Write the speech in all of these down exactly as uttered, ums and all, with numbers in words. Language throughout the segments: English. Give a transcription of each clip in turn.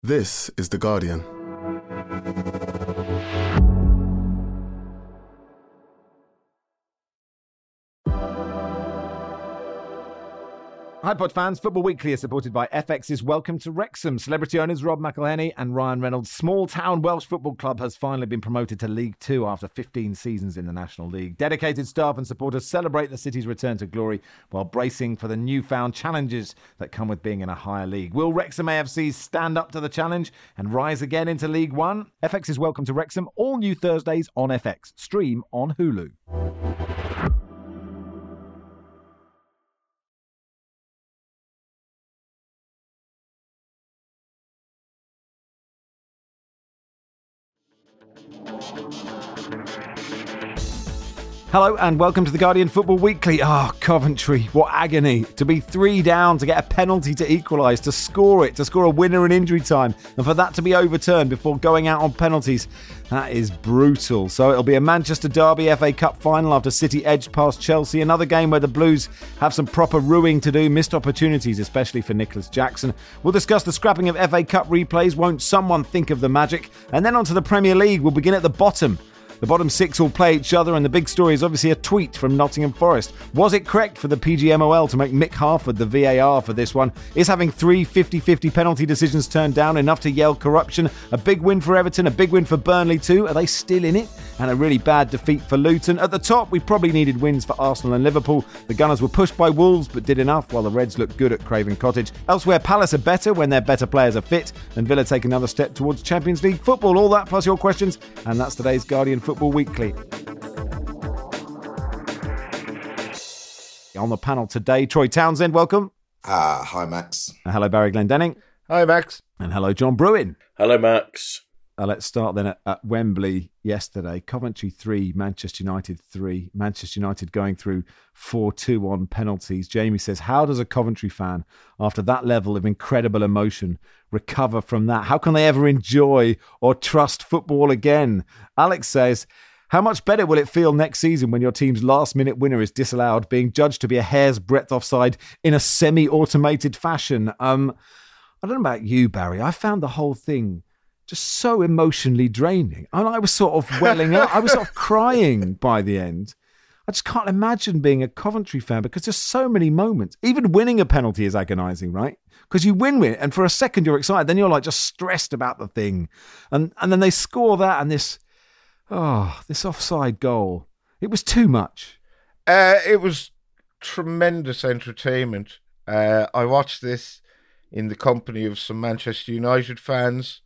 This is The Guardian. Hi Pod fans, Football Weekly is supported by F X's Welcome to Wrexham. Celebrity owners Rob McElhenney and Ryan Reynolds' small town Welsh football club has finally been promoted to League Two after fifteen seasons in the National League. Dedicated staff and supporters celebrate the city's return to glory while bracing for the newfound challenges that come with being in a higher league. Will Wrexham A F C stand up to the challenge and rise again into League One? F X's Welcome to Wrexham, all new Thursdays on F X. Stream on Hulu. Hello and welcome to The Guardian Football Weekly. Ah, oh, Coventry, what agony. To be three down, to get a penalty to equalise, to score it, to score a winner in injury time, and for that to be overturned before going out on penalties. That is brutal. So it'll be a Manchester Derby F A Cup final after City edged past Chelsea. Another game where the Blues have some proper ruining to do. Missed opportunities, especially for Nicholas Jackson. We'll discuss the scrapping of F A Cup replays. Won't someone think of the magic? And then on to the Premier League. We'll begin at the bottom. The bottom six will play each other, and the big story is obviously a tweet from Nottingham Forest. Was it correct for the P G M O L to make Mick Harford the V A R for this one? Is having three fifty-fifty penalty decisions turned down enough to yell corruption? A big win for Everton, a big win for Burnley too. Are they still in it? And a really bad defeat for Luton. At the top, we probably needed wins for Arsenal and Liverpool. The Gunners were pushed by Wolves, but did enough, while the Reds looked good at Craven Cottage. Elsewhere, Palace are better when their better players are fit, and Villa take another step towards Champions League football. All that plus your questions, and that's today's Guardian Football Weekly. On the panel today, Troy Townsend, welcome. Ah, hi Max. Uh, hello Barry Glendenning. Hi Max. And hello John Bruin. Hello Max. Uh, let's start then at, at Wembley yesterday. Coventry three, Manchester United three. Manchester United going through four two on penalties. Jamie says, how does a Coventry fan, after that level of incredible emotion, recover from that? How can they ever enjoy or trust football again? Alex says, how much better will it feel next season when your team's last-minute winner is disallowed, being judged to be a hair's breadth offside in a semi-automated fashion? Um, I don't know about you, Barry. I found the whole thing just so emotionally draining. And I was sort of welling up. I was sort of crying by the end. I just can't imagine being a Coventry fan because there's so many moments. Even winning a penalty is agonising, right? Because you win it, and for a second you're excited, then you're like just stressed about the thing. And and then they score that, and this... Oh, this offside goal. It was too much. Uh, it was tremendous entertainment. Uh, I watched this in the company of some Manchester United fans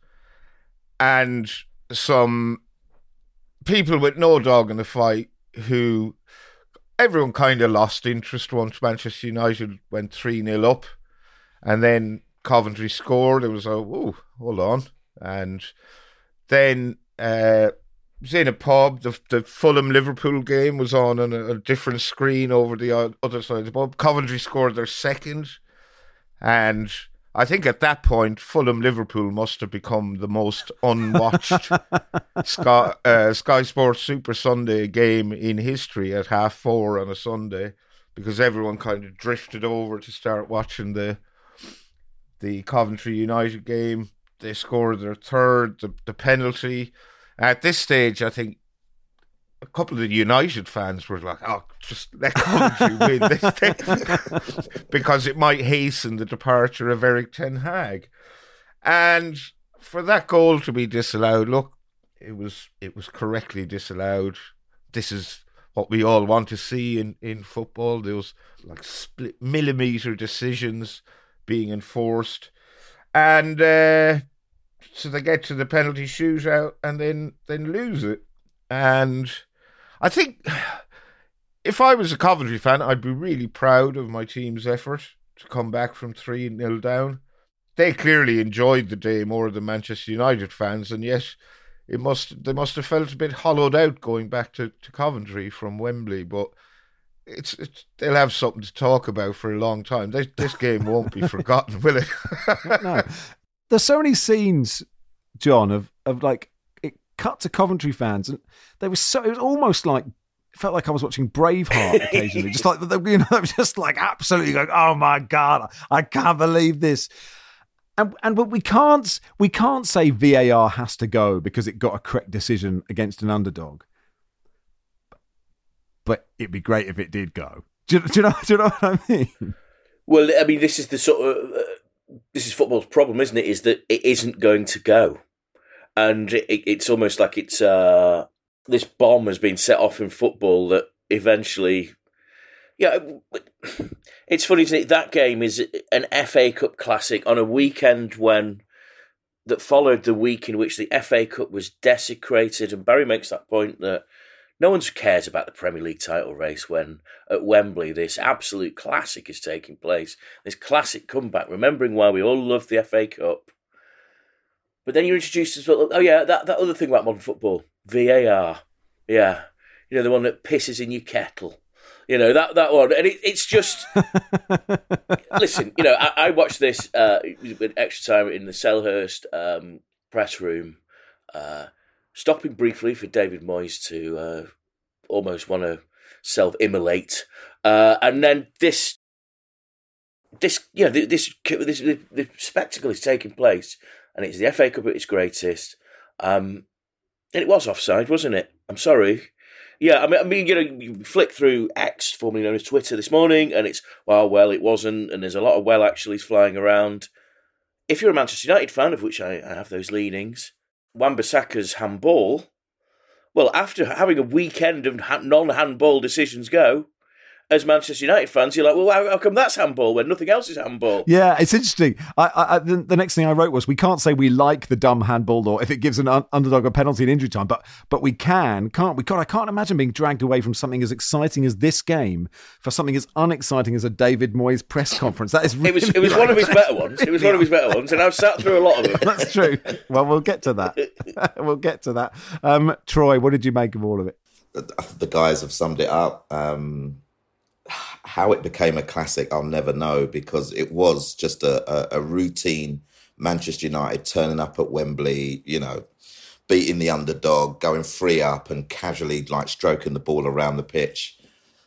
and some people with no dog in the fight who everyone kind of lost interest once Manchester United went three nil up. And then Coventry scored. It was like, oh, hold on. And then... Uh, was in a pub. The, the Fulham-Liverpool game was on on a, a different screen over the other side of the pub. Coventry scored their second. And I think at that point, Fulham-Liverpool must have become the most unwatched Sky, uh, Sky Sports Super Sunday game in history at half four on a Sunday, because everyone kind of drifted over to start watching the the Coventry United game. They scored their third, the, the penalty. At this stage, I think a couple of the United fans were like, oh, just let Coventry win this thing because it might hasten the departure of Eric Ten Hag. And for that goal to be disallowed, look, it was it was correctly disallowed. This is what we all want to see in, in football. Those like split millimetre decisions being enforced. And... Uh, So they get to the penalty shootout and then, then lose it. And I think if I was a Coventry fan, I'd be really proud of my team's effort to come back from three nil down. They clearly enjoyed the day more than Manchester United fans, and yet it must they must have felt a bit hollowed out going back to, to Coventry from Wembley. But it's, it's they'll have something to talk about for a long time. This, this game won't be forgotten, will it? No. There's so many scenes, John, of, of like, it cut to Coventry fans, and they were so, it was almost like, it felt like I was watching Braveheart occasionally, just like, you know, just like absolutely going, oh my God, I can't believe this. And and but we can't we can't say V A R has to go because it got a correct decision against an underdog. But it'd be great if it did go. Do you, do you know? Do you know what I mean? Well, I mean, this is the sort of uh, this is football's problem, isn't it? Is that it isn't going to go, and it, it's almost like it's uh, this bomb has been set off in football that eventually. Yeah, it's funny, isn't it? That game is an F A Cup classic on a weekend when that followed the week in which the F A Cup was desecrated. And Barry makes that point that no one cares about the Premier League title race when at Wembley this absolute classic is taking place. This classic comeback, remembering why we all love the F A Cup. But then you're introduced as well. Oh yeah, that that other thing about modern football, V A R. Yeah, you know, the one that pisses in your kettle. You know, that, that one. And it, it's just... Listen, you know, I, I watched this uh, with extra time in the Selhurst um, press room, uh, stopping briefly for David Moyes to uh, almost want to self-immolate. Uh, and then this... This, you know, this, this, this, this spectacle is taking place, and it's the F A Cup at its greatest. Um, and it was offside, wasn't it? I'm sorry. Yeah, I mean, I mean, you know, you flick through X, formerly known as Twitter, this morning, and it's, well, well, it wasn't, and there's a lot of well actuallys flying around. If you're a Manchester United fan, of which I, I have those leanings, Wan-Bissaka's handball, well, after having a weekend of non-handball decisions go, as Manchester United fans, you're like, well, how, how come that's handball when nothing else is handball? Yeah, it's interesting. I, I, the, the next thing I wrote was, we can't say we like the dumb handball law if it gives an un- underdog a penalty in injury time, but but we can, can't we? God, I can't imagine being dragged away from something as exciting as this game for something as unexciting as a David Moyes press conference. That is really it was it was one of his better ones. It was one of his better ones, and I've sat through a lot of them. That's true. Well, we'll get to that. we'll get to that. Um, Troy, what did you make of all of it? The guys have summed it up. Um... How it became a classic, I'll never know, because it was just a, a, a routine Manchester United turning up at Wembley, you know, beating the underdog, going three up and casually like stroking the ball around the pitch.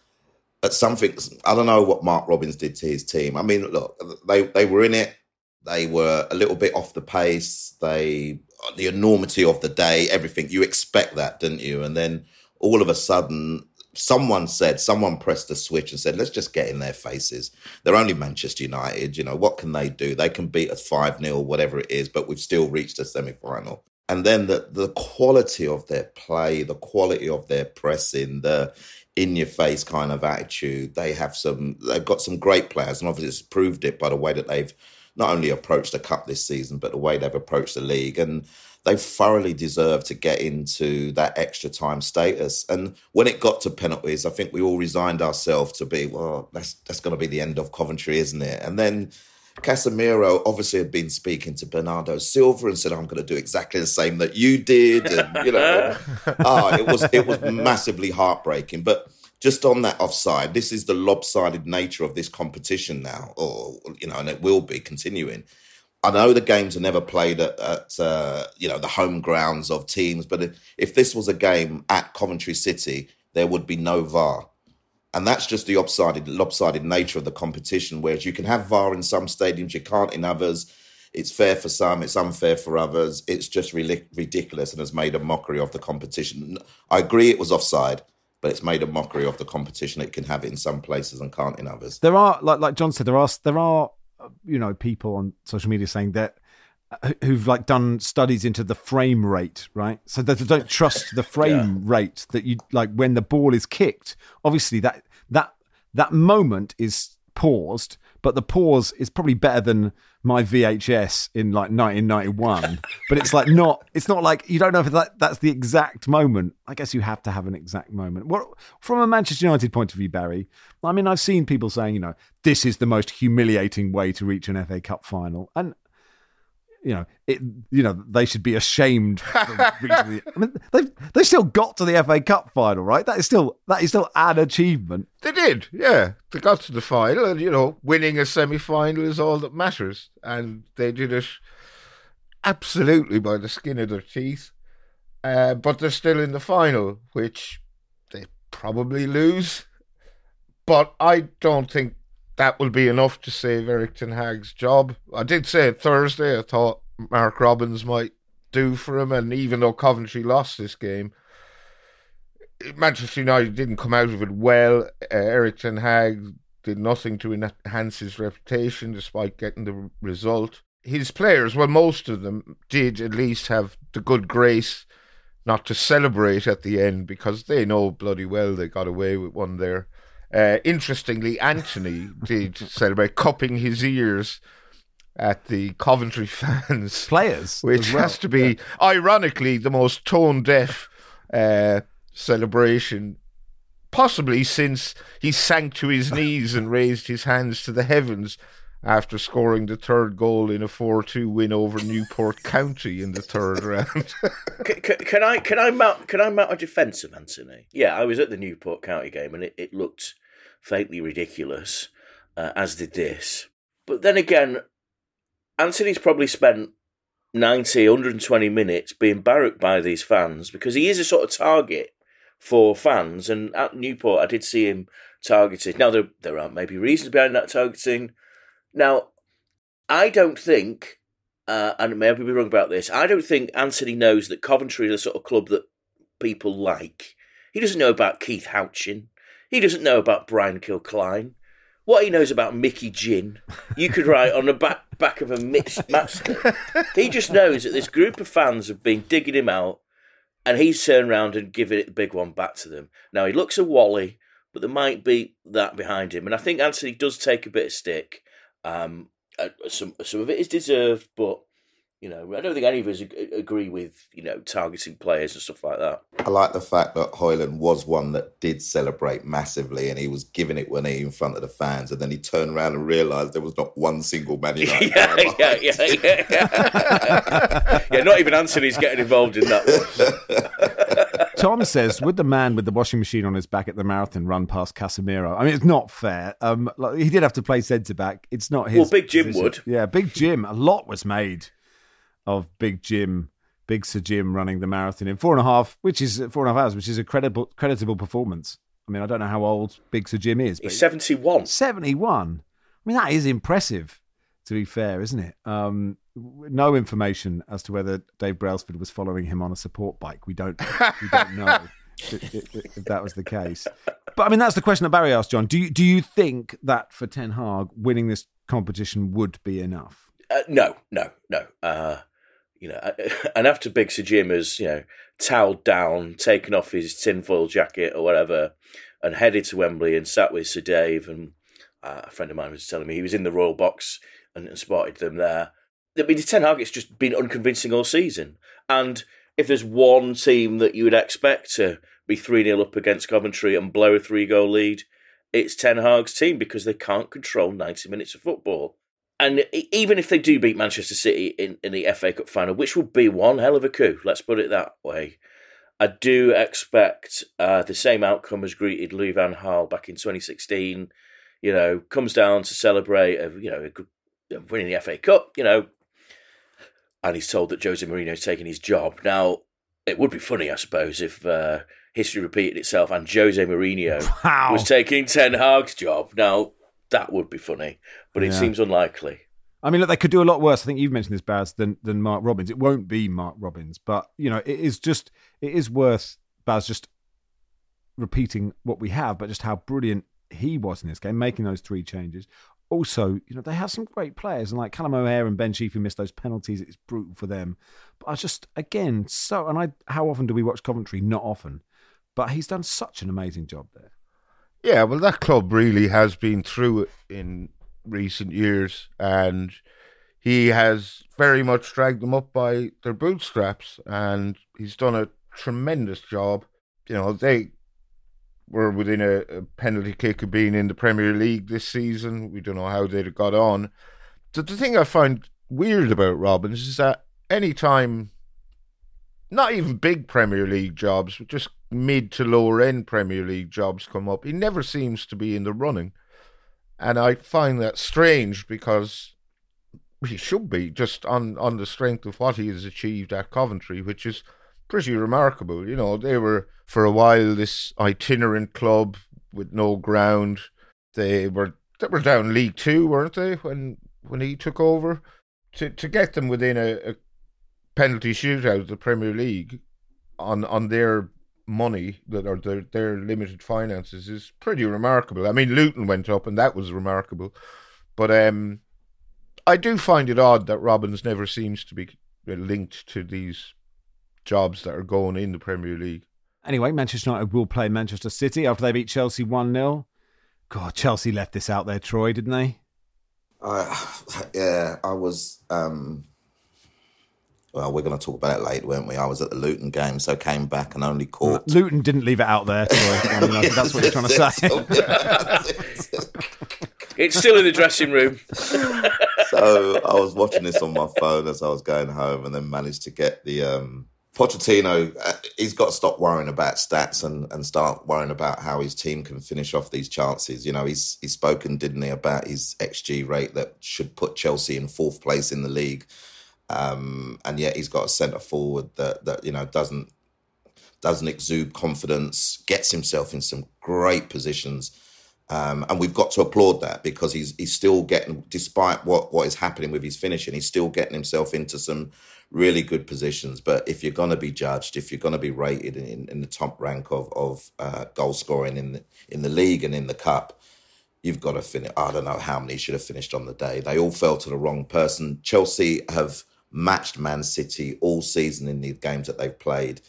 But something, I don't know what Mark Robins did to his team. I mean, look, they, they were in it. They were a little bit off the pace. They, the enormity of the day, everything, you expect that, didn't you? And then all of a sudden, someone said, someone pressed a switch and said, let's just get in their faces. They're only Manchester United. You know, what can they do? They can beat us five nil, whatever it is, but we've still reached a semi-final. And then the, the quality of their play, the quality of their pressing, the in-your-face kind of attitude. They have some, they've got some great players, and obviously it's proved it by the way that they've not only approached the Cup this season, but the way they've approached the league. And they thoroughly deserve to get into that extra time status. And when it got to penalties, I think we all resigned ourselves to be, well, that's that's going to be the end of Coventry, isn't it? And then Casemiro obviously had been speaking to Bernardo Silva and said, I'm going to do exactly the same that you did. And, you know, ah, it was it was massively heartbreaking. But just on that offside, this is the lopsided nature of this competition now, or, you know, and it will be continuing. I know the games are never played at, at uh, you know, the home grounds of teams, but if, if this was a game at Coventry City, there would be no V A R. And that's just the lopsided, lopsided nature of the competition, whereas you can have V A R in some stadiums, you can't in others. It's fair for some, it's unfair for others. It's just really ridiculous and has made a mockery of the competition. I agree it was offside, but it's made a mockery of the competition. It can have it in some places and can't in others. There are, like like John said, there are there are... you know, people on social media saying that who've like done studies into the frame rate, right? So that they don't trust the frame yeah. rate that you like when the ball is kicked. Obviously, that that that moment is paused, but the pause is probably better than my V H S in like nineteen ninety-one. But it's like not. It's not like you don't know if that that's the exact moment. I guess you have to have an exact moment. What from a Manchester United point of view, Barry? I mean, I've seen people saying, you know, this is the most humiliating way to reach an F A Cup final, and you know, it. You know, they should be ashamed. For reaching the, I mean, they've they still got to the F A Cup final, right? That is still that is still an achievement. They did, yeah. They got to the final, and you know, winning a semi-final is all that matters, and they did it absolutely by the skin of their teeth. Uh, but they're still in the final, which they probably lose. But I don't think that will be enough to save Eric Ten Hag's job. I did say it Thursday, I thought Mark Robins might do for him, and even though Coventry lost this game, Manchester United didn't come out of it well. Uh, Eric Ten Hag did nothing to enhance his reputation despite getting the result. His players, well, most of them did at least have the good grace not to celebrate at the end, because they know bloody well they got away with one there. Uh, interestingly, Anthony did celebrate, cupping his ears at the Coventry fans. Players. Which well. has to be, ironically, the most tone-deaf uh, celebration possibly since he sank to his knees and raised his hands to the heavens after scoring the third goal in a four two win over Newport County in the third round. can, can, can I can I mount can I mount a defence of Anthony? Yeah, I was at the Newport County game and it, it looked faintly ridiculous, uh, as did this. But then again, Anthony's probably spent ninety, one hundred twenty minutes being barracked by these fans, because he is a sort of target for fans. And at Newport, I did see him targeted. Now, there, there are maybe reasons behind that targeting. Now, I don't think, uh, and maybe be wrong about this, I don't think Anthony knows that Coventry is the sort of club that people like. He doesn't know about Keith Houchin. He doesn't know about Brian Kilcline. What he knows about Mickey Ginn, you could write on the back, back of a mixed master. He just knows that this group of fans have been digging him out, and he's turned around and given it the big one back to them. Now, he looks a wally, but there might be that behind him. And I think Anthony does take a bit of stick. Um, some some of it is deserved, but, you know, I don't think any of us ag- agree with, you know, targeting players and stuff like that. I like the fact that Hoyland was one that did celebrate massively, and he was giving it when he in front of the fans, and then he turned around and realised there was not one single Man United yeah, yeah, yeah, yeah, yeah. Yeah, not even Anthony's getting involved in that one. Tom says, would the man with the washing machine on his back at the marathon run past Casemiro? I mean, it's not fair. Um, like, he did have to play centre-back. It's not his Well, Big Jim position. would. Yeah, Big Jim. A lot was made of Big Jim, Big Sir Jim running the marathon in four and a half, which is four and a half hours, which is a credible, creditable performance. I mean, I don't know how old Big Sir Jim is. But he's seventy-one. seventy-one. I mean, that is impressive, to be fair, isn't it? Um, no information as to whether Dave Brailsford was following him on a support bike. We don't, we don't know if, if, if that was the case. But I mean, that's the question that Barry asked, John. Do you, do you think that for Ten Hag, winning this competition would be enough? Uh, no, no, no. Uh, you know, and after Big Sir Jim has, you know, towelled down, taken off his tinfoil jacket or whatever, and headed to Wembley and sat with Sir Dave, and uh, a friend of mine was telling me he was in the Royal Box and, and spotted them there. I mean, Ten Hag has just been unconvincing all season. And if there's one team that you would expect to be three nil up against Coventry and blow a three-goal lead, it's Ten Hag's team, because they can't control ninety minutes of football. And even if they do beat Manchester City in, in the F A Cup final, which would be one hell of a coup, let's put it that way, I do expect uh, the same outcome as greeted Louis van Gaal back in twenty sixteen. You know, comes down to celebrate, a, you know, a, winning the F A Cup, you know, and he's told that Jose Mourinho's taking his job. Now, it would be funny, I suppose, if uh, history repeated itself and Jose Mourinho wow. was taking Ten Hag's job. Now, that would be funny, but it yeah. seems unlikely. I mean, look, they could do a lot worse. I think you've mentioned this, Baz, than than Mark Robins. It won't be Mark Robins, but you know, it is just it is worth, Baz, just repeating what we have, but just how brilliant he was in this game, making those three changes. Also, you know, they have some great players, and like Callum O'Hare and Ben Sheafy missed those penalties. It's brutal for them. But I just, again, so, and I, how often do we watch Coventry? Not often. But he's done such an amazing job there. Yeah, well, that club really has been through it in recent years, and he has very much dragged them up by their bootstraps, and he's done a tremendous job. You know, they were within a, a penalty kick of being in the Premier League this season. We don't know how they'd have got on. So the thing I find weird about Robins is that any time, not even big Premier League jobs, but just mid to lower end Premier League jobs come up, he never seems to be in the running. And I find that strange, because he should be, just on, on the strength of what he has achieved at Coventry, which is pretty remarkable. You know, they were for a while this itinerant club with no ground. They were they were down League Two, weren't they, when when he took over? To to get them within a, a penalty shootout of the Premier League on on their money that are their, their limited finances is pretty remarkable. I mean, Luton went up and that was remarkable, but um, I do find it odd that Robins never seems to be linked to these jobs that are going in the Premier League. Anyway, Manchester United will play Manchester City after they beat Chelsea one nil. God, Chelsea left this out there, Troy, didn't they? Uh, yeah, I was... Um... Well, we're going to talk about it later, weren't we? I was at the Luton game, so came back and only caught... Luton didn't leave it out there, Troy. I mean, I think that's what you're trying to say. It's still in the dressing room. So I was watching this on my phone as I was going home and then managed to get the... Um, Pochettino, uh, he's got to stop worrying about stats and, and start worrying about how his team can finish off these chances. You know, he's he's spoken, didn't he, about his X G rate that should put Chelsea in fourth place in the league. Um, and yet he's got a centre forward that, that you know, doesn't doesn't exude confidence, gets himself in some great positions. Um, and we've got to applaud that because he's he's still getting, despite what, what is happening with his finishing, he's still getting himself into some really good positions. But if you're going to be judged, if you're going to be rated in, in the top rank of of uh, goal scoring in the, in the league and in the cup, you've got to finish. I don't know how many should have finished on the day. They all fell to the wrong person. Chelsea have matched Man City all season in the games that they've played.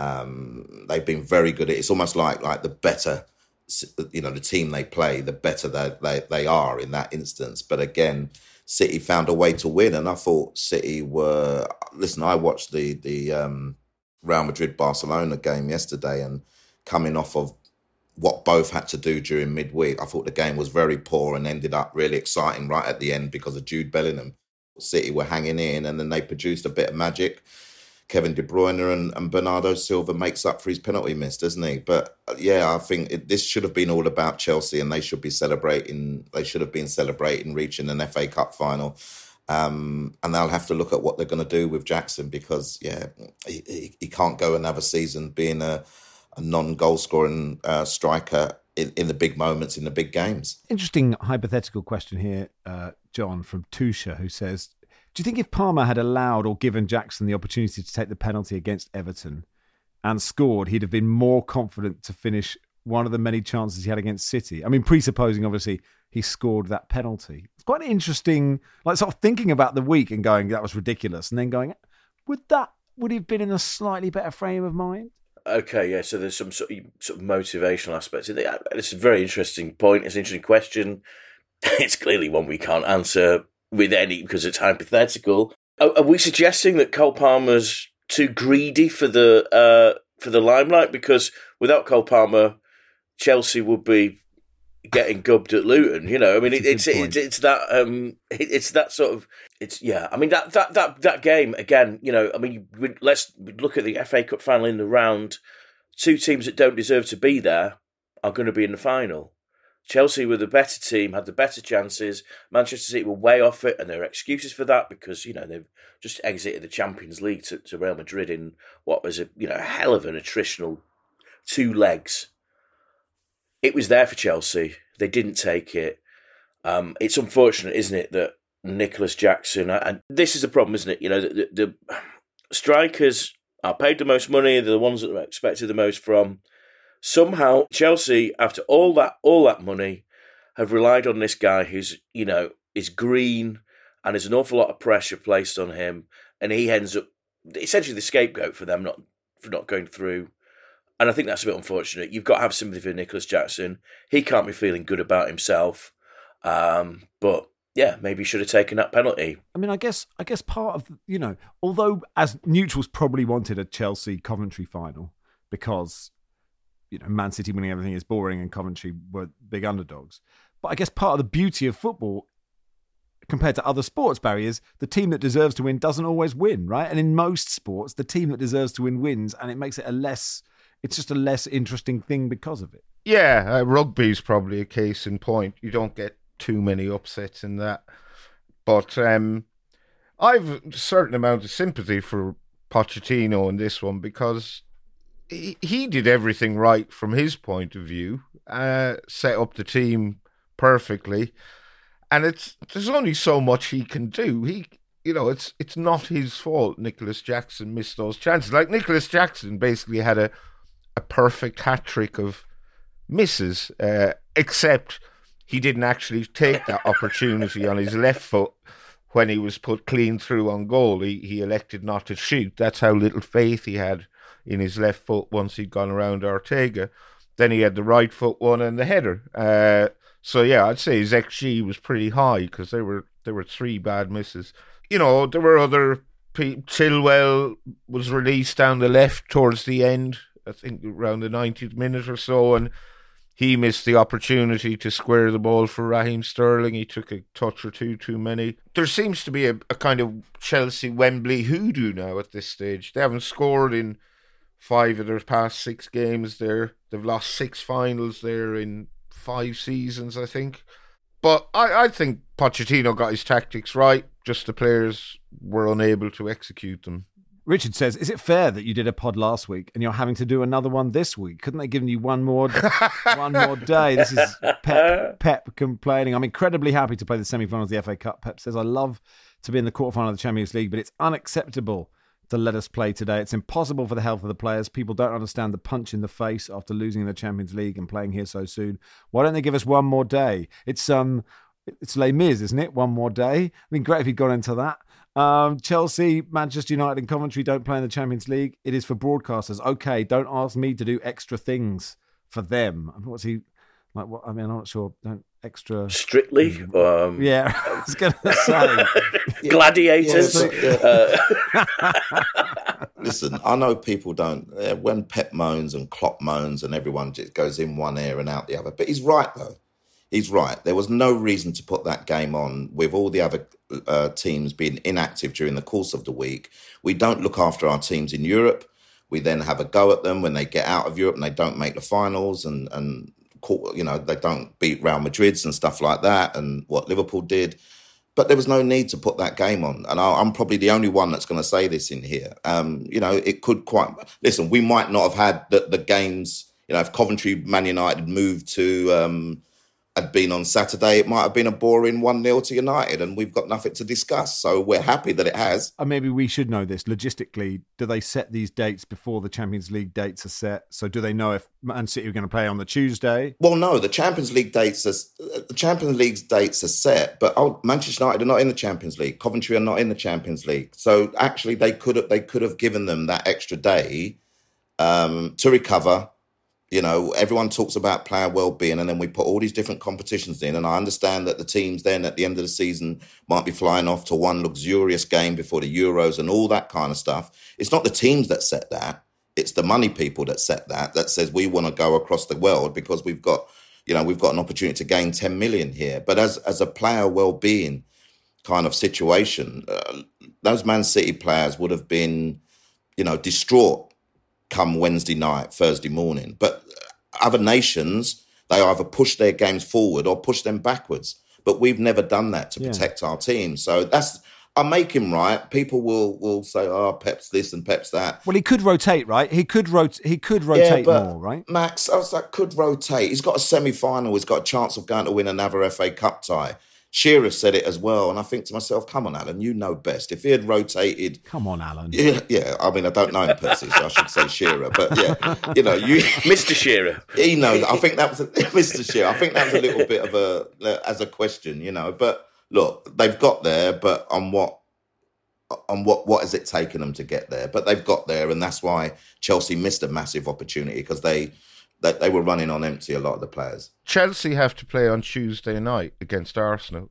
Um, they've been very good at it. It's almost like like the better, you know, the team they play, the better they, they, they are in that instance. But again, City found a way to win, and I thought City were... Listen, I watched the the um, Real Madrid-Barcelona game yesterday, and coming off of what both had to do during midweek, I thought the game was very poor and ended up really exciting right at the end because of Jude Bellingham. City were hanging in, and then they produced a bit of magic. Kevin De Bruyne and, and Bernardo Silva makes up for his penalty miss, doesn't he? But yeah, I think it, this should have been all about Chelsea, and they should be celebrating. They should have been celebrating reaching an F A Cup final, um, and they'll have to look at what they're going to do with Jackson because yeah, he, he, he can't go another season being a, a non-goal scoring uh, striker in, in the big moments, in the big games. Interesting hypothetical question here, uh, John, from Tusha, who says, do you think if Palmer had allowed or given Jackson the opportunity to take the penalty against Everton and scored, he'd have been more confident to finish one of the many chances he had against City? I mean, presupposing, obviously, he scored that penalty. It's quite interesting, like sort of thinking about the week and going, that was ridiculous, and then going, would that, would he have been in a slightly better frame of mind? Okay, yeah, so there's some sort of, sort of motivational aspects. It's a very interesting point. It's an interesting question. It's clearly one we can't answer with any, because it's hypothetical. Are, are we suggesting that Cole Palmer's too greedy for the uh, for the limelight? Because without Cole Palmer, Chelsea would be getting gubbed at Luton. You know, I mean, it, it's it's it's that um, it, it's that sort of it's yeah. I mean that that that that game again. You know, I mean, we, let's look at the F A Cup final in the round. Two teams that don't deserve to be there are going to be in the final. Chelsea were the better team, had the better chances. Manchester City were way off it, and there are excuses for that because, you know, they've just exited the Champions League to, to Real Madrid in what was a, you know, a hell of an attritional two legs. It was there for Chelsea. They didn't take it. Um, it's unfortunate, isn't it, that Nicholas Jackson, and this is a problem, isn't it? You know, the, the, the strikers are paid the most money, they're the ones that are expected the most from. Somehow, Chelsea, after all that all that money, have relied on this guy who's, you know, is green and there's an awful lot of pressure placed on him, and he ends up essentially the scapegoat for them not for not going through. And I think that's a bit unfortunate. You've got to have sympathy for Nicholas Jackson. He can't be feeling good about himself. Um, but yeah, maybe he should have taken that penalty. I mean, I guess I guess part of, you know, although as neutrals probably wanted a Chelsea Coventry final because, you know, Man City winning everything is boring and Coventry were big underdogs. But I guess part of the beauty of football compared to other sports, Barry, is the team that deserves to win doesn't always win, right? And in most sports, the team that deserves to win wins, and it makes it a less, it's just a less interesting thing because of it. Yeah, uh, rugby's probably a case in point. You don't get too many upsets in that. But um, I've a certain amount of sympathy for Pochettino in this one because he, he did everything right from his point of view, uh, set up the team perfectly. And it's there's only so much he can do. He, you know, it's it's not his fault Nicholas Jackson missed those chances. Like, Nicholas Jackson basically had a, a perfect hat-trick of misses, uh, except he didn't actually take that opportunity on his left foot when he was put clean through on goal. He, he elected not to shoot. That's how little faith he had in his left foot once he'd gone around Ortega. Then he had the right foot one and the header. Uh, so, yeah, I'd say his X G was pretty high because there were, there were three bad misses. You know, there were other... Pe- Chilwell was released down the left towards the end, I think around the ninetieth minute or so, and he missed the opportunity to square the ball for Raheem Sterling. He took a touch or two too many. There seems to be a, a kind of Chelsea-Wembley hoodoo now at this stage. They haven't scored in five of their past six games there. They've lost six finals there in five seasons, I think. But I, I think Pochettino got his tactics right. Just the players were unable to execute them. Richard says, is it fair that you did a pod last week and you're having to do another one this week? Couldn't they give you one more one more day? This is Pep, Pep complaining. I'm incredibly happy to play the semi-finals of the F A Cup. Pep says, I love to be in the quarterfinal of the Champions League, but it's unacceptable to let us play today. It's impossible for the health of the players. People don't understand the punch in the face after losing in the Champions League and playing here so soon. Why don't they give us one more day? It's um, it's Les Mis, isn't it? One more day. I mean, great if you'd gone into that. Um, Chelsea, Manchester United and Coventry don't play in the Champions League. It is for broadcasters. Okay, don't ask me to do extra things for them. What's he like? What I mean, I'm not sure. Don't extra strictly. Um, yeah, I was going to say gladiators. Yeah, uh, listen, I know people don't. Uh, when Pep moans and Klopp moans and everyone just goes in one ear and out the other, but he's right though. He's right. There was no reason to put that game on with all the other uh, teams being inactive during the course of the week. We don't look after our teams in Europe. We then have a go at them when they get out of Europe and they don't make the finals and, and you know, they don't beat Real Madrid and stuff like that and what Liverpool did. But there was no need to put that game on. And I'm probably the only one that's going to say this in here. Um, you know, it could quite... Listen, we might not have had the, the games... You know, if Coventry, Man United moved to... Um, had been on Saturday, it might have been a boring one nil to United and we've got nothing to discuss. So we're happy that it has. Uh, maybe we should know this. Logistically, do they set these dates before the Champions League dates are set? So do they know if Man City are going to play on the Tuesday? Well, no, the Champions League dates are, the Champions League's dates are set, but oh, Manchester United are not in the Champions League. Coventry are not in the Champions League. So actually they could have, they could have given them that extra day um, to recover. You know, everyone talks about player well-being and then we put all these different competitions in. And I understand that the teams then at the end of the season might be flying off to one luxurious game before the Euros and all that kind of stuff. It's not the teams that set that. It's the money people that set that, that says we want to go across the world because we've got, you know, we've got an opportunity to gain ten million here. But as, as a player well-being kind of situation, uh, those Man City players would have been, you know, distraught come Wednesday night, Thursday morning. But other nations, they either push their games forward or push them backwards. But we've never done that to yeah. protect our team. So that's, I make him right. People will will say, oh, Pep's this and Pep's that. Well, he could rotate, right? He could, rot- he could rotate yeah, more, right? Max, I was like, could rotate. He's got a semi-final. He's got a chance of going to win another F A Cup tie. Shearer said it as well, and I think to myself, come on, Alan, you know best. If he had rotated... Come on, Alan. Yeah, yeah. I mean, I don't know him personally, so I should say Shearer, but yeah, you know, you... Mister Shearer. He knows. I think that was... A, Mister Shearer. I think that was a little bit of a... as a question, you know, but look, they've got there, but on what... on what, what has it taken them to get there? But they've got there, and that's why Chelsea missed a massive opportunity, because they... that they were running on empty, a lot of the players. Chelsea have to play on Tuesday night against Arsenal.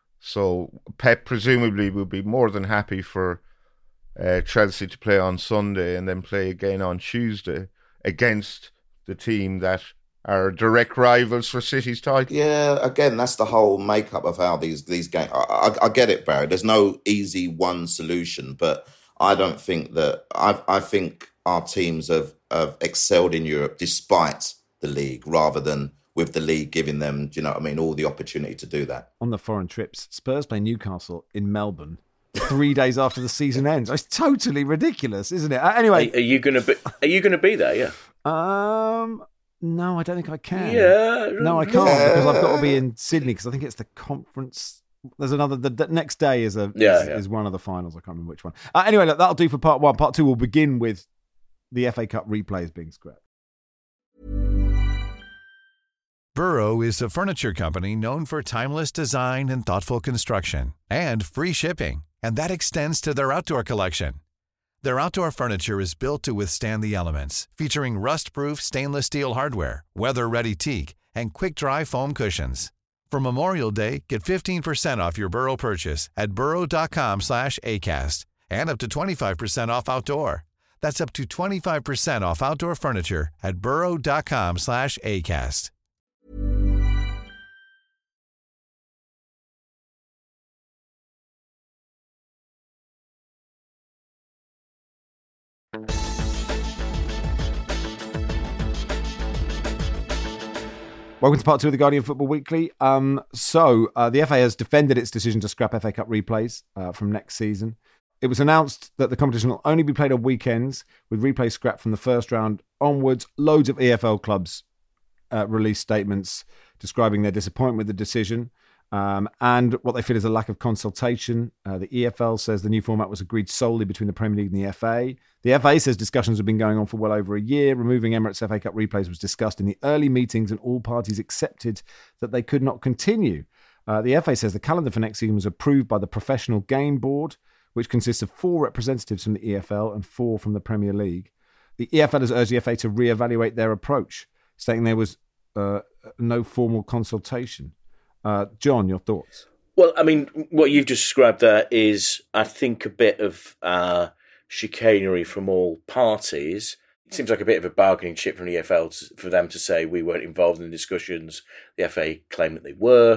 So Pep presumably will be more than happy for uh, Chelsea to play on Sunday and then play again on Tuesday against the team that are direct rivals for City's title. Yeah, again, that's the whole makeup of how these, these games... I, I, I get it, Barry. There's no easy one solution, but I don't think that... I, I think our teams have... have excelled in Europe despite the league, rather than with the league giving them, do you know what I mean, all the opportunity to do that. On the foreign trips, Spurs play Newcastle in Melbourne three days after the season ends. It's totally ridiculous, isn't it? Uh, anyway, are, are you going to be? Are you going to be there? Yeah. Um, No, I don't think I can. Yeah. No, I can't Yeah. because I've got to be in Sydney because I think it's the conference. There's another. The, the next day is a Yeah, is, yeah. is one of the finals. I can't remember which one. Uh, anyway, look, that'll do for part one. Part two will begin with the F A Cup replays being scrapped. Burrow is a furniture company known for timeless design and thoughtful construction, and free shipping, and that extends to their outdoor collection. Their outdoor furniture is built to withstand the elements, featuring rust-proof stainless steel hardware, weather-ready teak, and quick-dry foam cushions. For Memorial Day, get fifteen percent off your Burrow purchase at burrow.com slash ACAST and up to twenty-five percent off outdoor. That's up to twenty-five percent off outdoor furniture at burrow.com slash ACAST. Welcome to part two of the Guardian Football Weekly. Um, so, uh, the F A has defended its decision to scrap F A Cup replays uh, from next season. It was announced that the competition will only be played on weekends, with replays scrapped from the first round onwards. Loads of E F L clubs uh, released statements describing their disappointment with the decision um, and what they feel is a lack of consultation. Uh, the E F L says the new format was agreed solely between the Premier League and the F A. The F A says discussions have been going on for well over a year. Removing Emirates F A Cup replays was discussed in the early meetings and all parties accepted that they could not continue. Uh, the F A says the calendar for next season was approved by the Professional Game Board, which consists of four representatives from the E F L and four from the Premier League. The E F L has urged the F A to reevaluate their approach, stating there was uh, no formal consultation. Uh, John, your thoughts? Well, I mean, what you've just described there is, I think, a bit of uh, chicanery from all parties. It seems like a bit of a bargaining chip from the E F L to, for them to say we weren't involved in the discussions. The F A claimed that they were.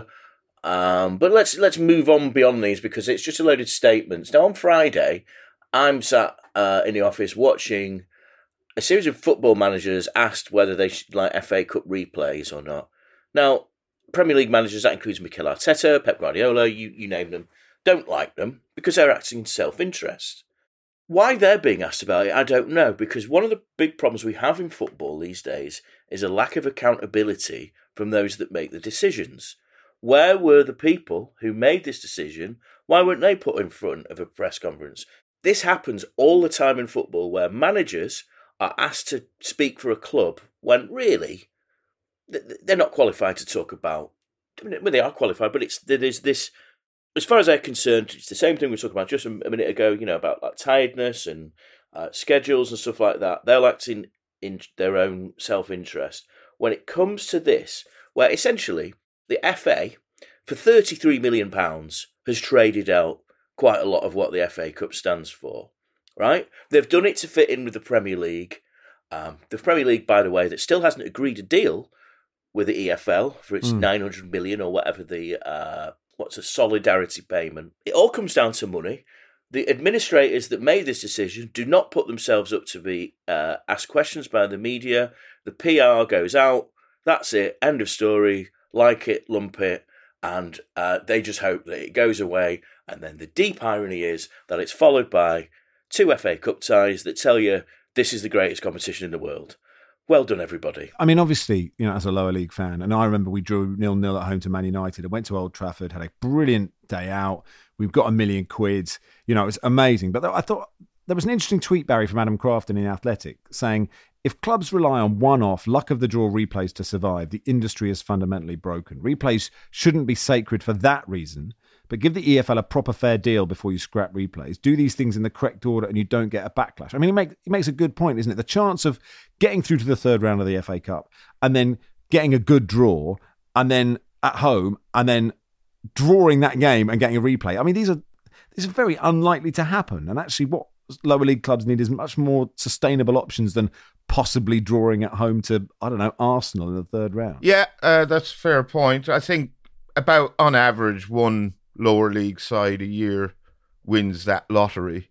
Um, but let's let's move on beyond these because it's just a load of statements. Now, on Friday, I'm sat uh, in the office watching a series of football managers asked whether they should like F A Cup replays or not. Now, Premier League managers, that includes Mikel Arteta, Pep Guardiola, you, you name them, don't like them because they're acting in self-interest. Why they're being asked about it, I don't know, because one of the big problems we have in football these days is a lack of accountability from those that make the decisions. Where were the people who made this decision? Why weren't they put in front of a press conference? This happens all the time in football where managers are asked to speak for a club when really they're not qualified to talk about. I mean, well, they are qualified, but it's there's this. As far as they're concerned, it's the same thing we were talking about just a minute ago. You know, about like tiredness and uh, schedules and stuff like that. They'll act in, in their own self-interest. When it comes to this, where essentially the F A for thirty-three million pounds has traded out quite a lot of what the F A Cup stands for. Right? They've done it to fit in with the Premier League. Um, the Premier League, by the way, that still hasn't agreed a deal with the E F L for its mm. nine hundred million or whatever the, uh, what's a solidarity payment. It all comes down to money. The administrators that made this decision do not put themselves up to be uh, asked questions by the media. The P R goes out. That's it. End of story. Like it, lump it. And uh, they just hope that it goes away. And then the deep irony is that it's followed by two F A Cup ties that tell you this is the greatest competition in the world. Well done, everybody. I mean, obviously, you know, as a lower league fan, and I remember we drew nil-nil at home to Man United. I went to Old Trafford, had a brilliant day out. We've got a million quid. You know, it was amazing. But I thought there was an interesting tweet, Barry, from Adam Crafton in Athletic, saying, if clubs rely on one-off, luck-of-the-draw replays to survive, the industry is fundamentally broken. Replays shouldn't be sacred for that reason, but give the E F L a proper fair deal before you scrap replays. Do these things in the correct order and you don't get a backlash. I mean, it, make, it makes a good point, isn't it? The chance of getting through to the third round of the F A Cup and then getting a good draw and then at home and then drawing that game and getting a replay. I mean, these are these are very unlikely to happen. And actually what lower league clubs need is much more sustainable options than possibly drawing at home to, I don't know, Arsenal in the third round. Yeah, uh, that's a fair point. I think about, on average, one lower league side a year wins that lottery.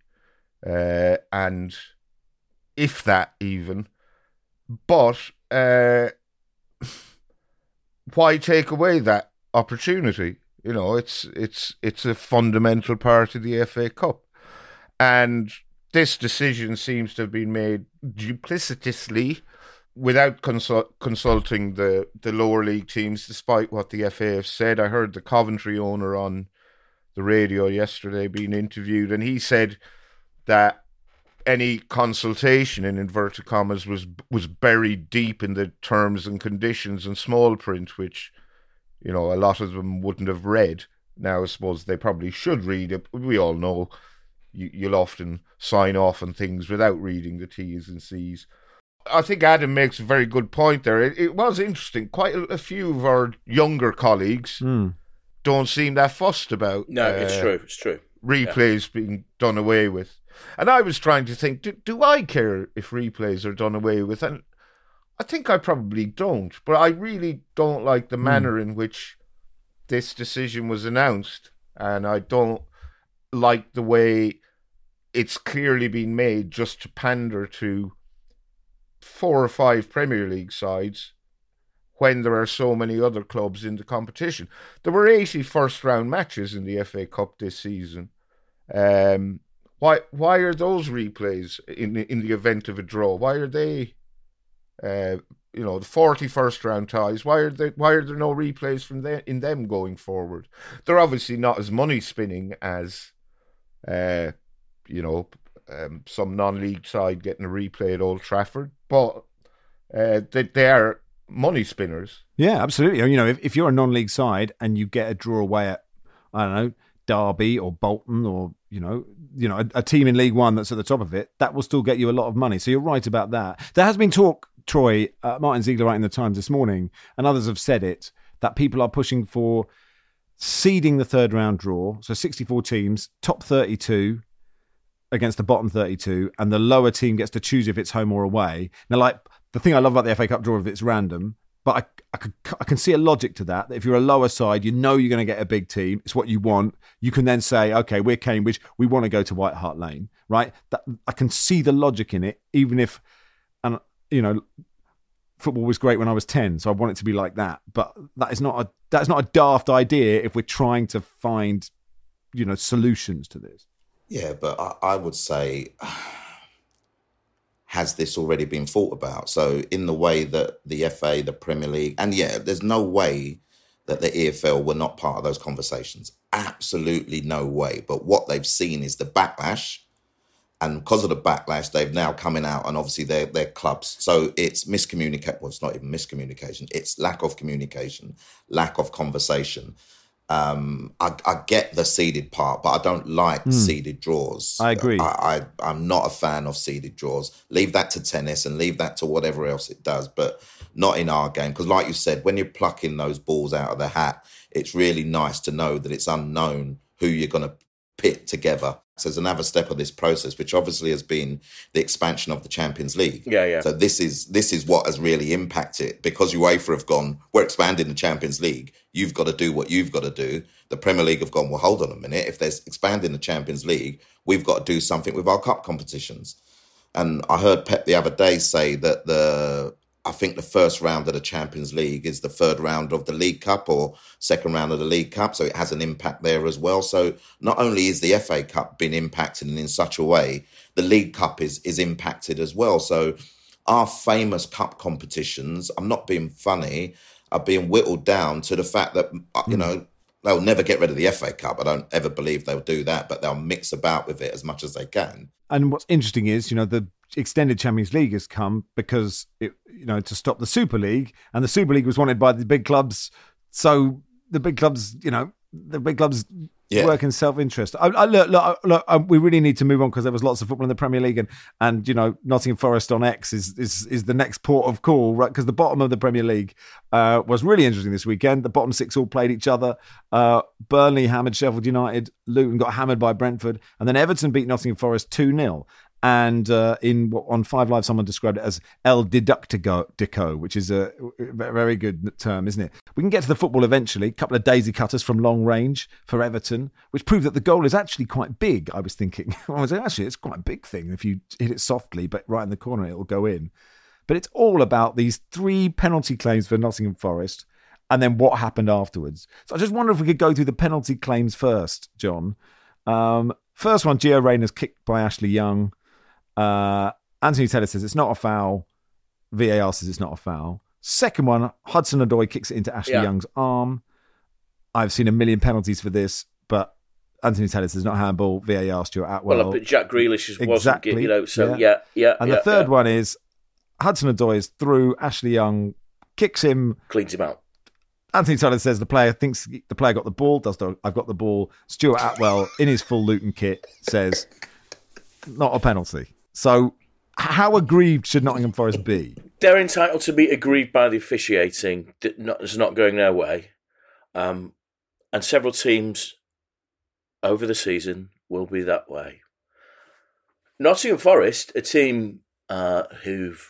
Uh, and if that even. But uh, why take away that opportunity? You know, it's it's it's a fundamental part of the F A Cup. And this decision seems to have been made duplicitously without consult, consulting the, the lower league teams, despite what the F A have said. I heard the Coventry owner on the radio yesterday being interviewed, and he said that any consultation, in inverted commas, was was buried deep in the terms and conditions and small print, which, you know, a lot of them wouldn't have read. Now, I suppose they probably should read it. We all know you, you'll often sign off on things without reading the T's and C's. I think Adam makes a very good point there. It, it was interesting. Quite a, a few of our younger colleagues mm. don't seem that fussed about. No, uh, it's true. It's true. Replays yeah. being done away with. And I was trying to think, do, do I care if replays are done away with? And I think I probably don't. But I really don't like the mm. manner in which this decision was announced. And I don't like the way it's clearly been made just to pander to four or five Premier League sides when there are so many other clubs in the competition. There were eighty first round matches in the F A Cup this season. Um, why why are those replays in in the event of a draw? Why are they, uh, you know, the forty first round ties? Why are they, why are there no replays from them in them going forward? They're obviously not as money spinning as, uh, you know, um, some non-league side getting a replay at Old Trafford, but uh, they, they are money spinners. Yeah, absolutely. You know, if, if you're a non-league side and you get a draw away at, I don't know, Derby or Bolton or, you know, you know, a, a team in League One that's at the top of it, that will still get you a lot of money. So you're right about that. There has been talk, Troy, uh, Martin Ziegler writing in the Times this morning, and others have said it, that people are pushing for seeding the third round draw. So sixty-four teams, top thirty-two against the bottom thirty-two, and the lower team gets to choose if it's home or away. Now, like, the thing I love about the F A Cup draw is it's random, but I, I, can, I can see a logic to that. If you're a lower side, you know you're going to get a big team. It's what you want. You can then say, okay, we're Cambridge. We want to go to White Hart Lane, right? That, I can see the logic in it, even if, and you know, football was great when I was ten, so I want it to be like that. But that is not a that is not a daft idea if we're trying to find, you know, solutions to this. Yeah, but I, I would say, has this already been thought about? So in the way that the F A, the Premier League, and yeah, there's no way that the E F L were not part of those conversations. Absolutely no way. But what they've seen is the backlash. And because of the backlash, they've now coming out and obviously they're, they're clubs. So it's miscommunication. Well, it's not even miscommunication. It's lack of communication, lack of conversation. Um, I, I get the seeded part, but I don't like mm. seeded draws. I agree. I, I, I'm not a fan of seeded draws. Leave that to tennis and leave that to whatever else it does, but not in our game. Because like you said, when you're plucking those balls out of the hat, it's really nice to know that it's unknown who you're going to pit together. So there's another step of this process, which obviously has been the expansion of the Champions League. Yeah, yeah. So this is this is what has really impacted, because UEFA have gone, we're expanding the Champions League. You've got to do what you've got to do. The Premier League have gone, well, hold on a minute. If there's expanding the Champions League, we've got to do something with our cup competitions. And I heard Pep the other day say that the I think the first round of the Champions League is the third round of the League Cup or second round of the League Cup. So it has an impact there as well. So not only is the F A Cup been impacted in such a way, the League Cup is, is impacted as well. So our famous cup competitions, I'm not being funny, are being whittled down to the fact that, you know, they'll never get rid of the F A Cup. I don't ever believe they'll do that, but they'll mix about with it as much as they can. And what's interesting is, you know, the extended Champions League has come because, it, you know, to stop the Super League, and the Super League was wanted by the big clubs. So the big clubs, you know, the big clubs yeah. work in self-interest. I, I, look, look, look I, we really need to move on because there was lots of football in the Premier League, and, and you know, Nottingham Forest on X is is is the next port of call, right? Because the bottom of the Premier League uh, was really interesting this weekend. The bottom six all played each other. Uh, Burnley hammered Sheffield United. Luton got hammered by Brentford, and then Everton beat Nottingham Forest two nil. And uh, in on Five Live, someone described it as El Diductico, which is a very good term, isn't it? We can get to the football eventually. A couple of daisy cutters from long range for Everton, which proved that the goal is actually quite big, I was thinking. I was like, actually, it's quite a big thing. If you hit it softly, but right in the corner, it'll go in. But it's all about these three penalty claims for Nottingham Forest and then what happened afterwards. So I just wonder if we could go through the penalty claims first, John. Um, first one, Gio Reyna's kicked by Ashley Young. Uh, Anthony Taylor says it's not a foul. V A R says it's not a foul. Second one, Hudson-Odoi kicks it into Ashley Yeah. Young's arm. I've seen a million penalties for this, but Anthony Taylor says not handball. V A R, Stuart Atwell. Well, but Jack Grealish wasn't, Exactly, you know, so yeah. yeah, yeah. And yeah, the third yeah. one is Hudson-Odoi is through. Ashley Young kicks him. Cleans him out. Anthony Taylor says the player thinks the player got the ball. Does the, I've got the ball. Stuart Atwell, in his full Luton kit, says not a penalty. So how aggrieved should Nottingham Forest be? They're entitled to be aggrieved by the officiating. That not, it's not going their way. Um, and several teams over the season will be that way. Nottingham Forest, a team uh, who've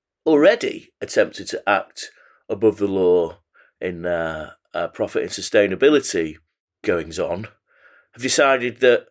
already attempted to act above the law in uh, uh, profit and sustainability goings on, have decided that,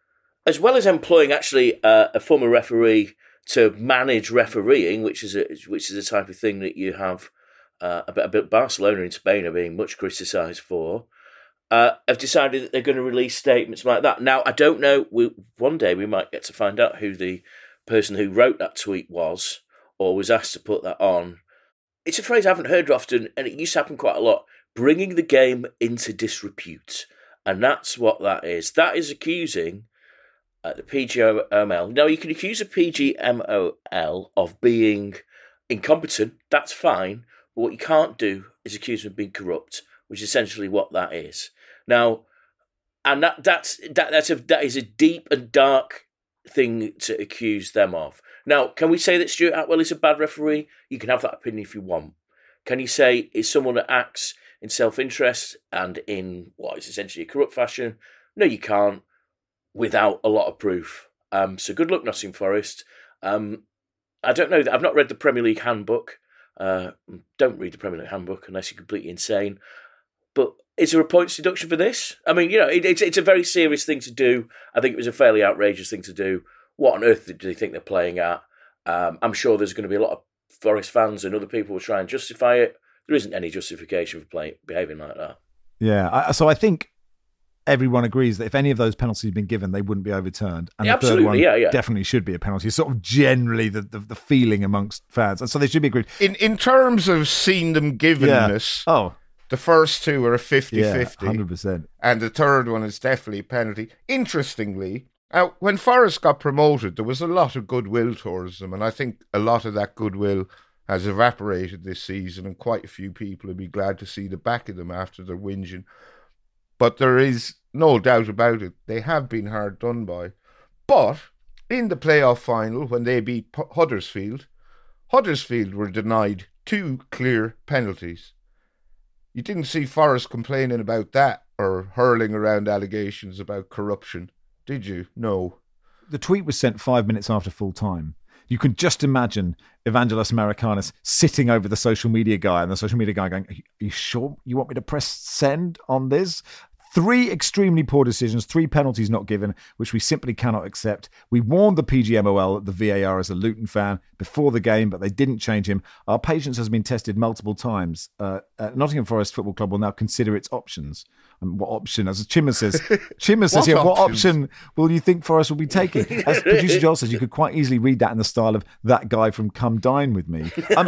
as well as employing actually uh, a former referee to manage refereeing, which is a which is a type of thing that you have uh, a bit, a bit Barcelona in Spain are being much criticised for, uh, have decided that they're going to release statements like that. Now, I don't know. We, one day we might get to find out who the person who wrote that tweet was or was asked to put that on. It's a phrase I haven't heard often, and it used to happen quite a lot. Bringing the game into disrepute, and that's what that is. That is accusing Uh, the P G M O L. Now, you can accuse a P G M O L of being incompetent. That's fine. But what you can't do is accuse them of being corrupt, which is essentially what that is. Now, and that that's that that's a that is a deep and dark thing to accuse them of. Now, can we say that Stuart Atwell is a bad referee? You can have that opinion if you want. Can you say is someone that acts in self-interest and in what is essentially a corrupt fashion? No, you can't. Without a lot of proof. Um, so good luck, Nottingham Forest. Um, I don't know. I've not read the Premier League handbook. Uh, don't read the Premier League handbook unless you're completely insane. But is there a points deduction for this? I mean, you know, it, it's it's a very serious thing to do. I think it was a fairly outrageous thing to do. What on earth do they think they're playing at? Um, I'm sure there's going to be a lot of Forest fans and other people will try and justify it. There isn't any justification for playing behaving like that. Yeah, I, so I think everyone agrees that if any of those penalties had been given, they wouldn't be overturned. And Yeah, the third absolutely, one yeah, yeah. definitely should be a penalty. It's sort of generally the, the, the feeling amongst fans. And so they should be agreed. In in terms of seeing them givenness, Yeah. Oh, the first two are a yeah, fifty-fifty. one hundred percent. And the third one is definitely a penalty. Interestingly, uh, when Forest got promoted, there was a lot of goodwill towards them, and I think a lot of that goodwill has evaporated this season, and quite a few people would be glad to see the back of them after their whinging. But there is no doubt about it, they have been hard done by. But in the playoff final, when they beat P- Huddersfield, Huddersfield were denied two clear penalties. You didn't see Forest complaining about that or hurling around allegations about corruption, did you? No. The tweet was sent five minutes after full time. You can just imagine Evangelos Americanus sitting over the social media guy and the social media guy going, are you, are you sure you want me to press send on this? Three extremely poor decisions, three penalties not given, which we simply cannot accept. We warned the P G M O L, the V A R, as a Luton fan before the game, but they didn't change him. Our patience has been tested multiple times. Uh, uh, Nottingham Forest Football Club will now consider its options. And what option? As Chimmer says, Chimmer says, What yeah, what options? option will you think Forest will be taking? As producer Joel says, you could quite easily read that in the style of that guy from Come Dine With Me. Um,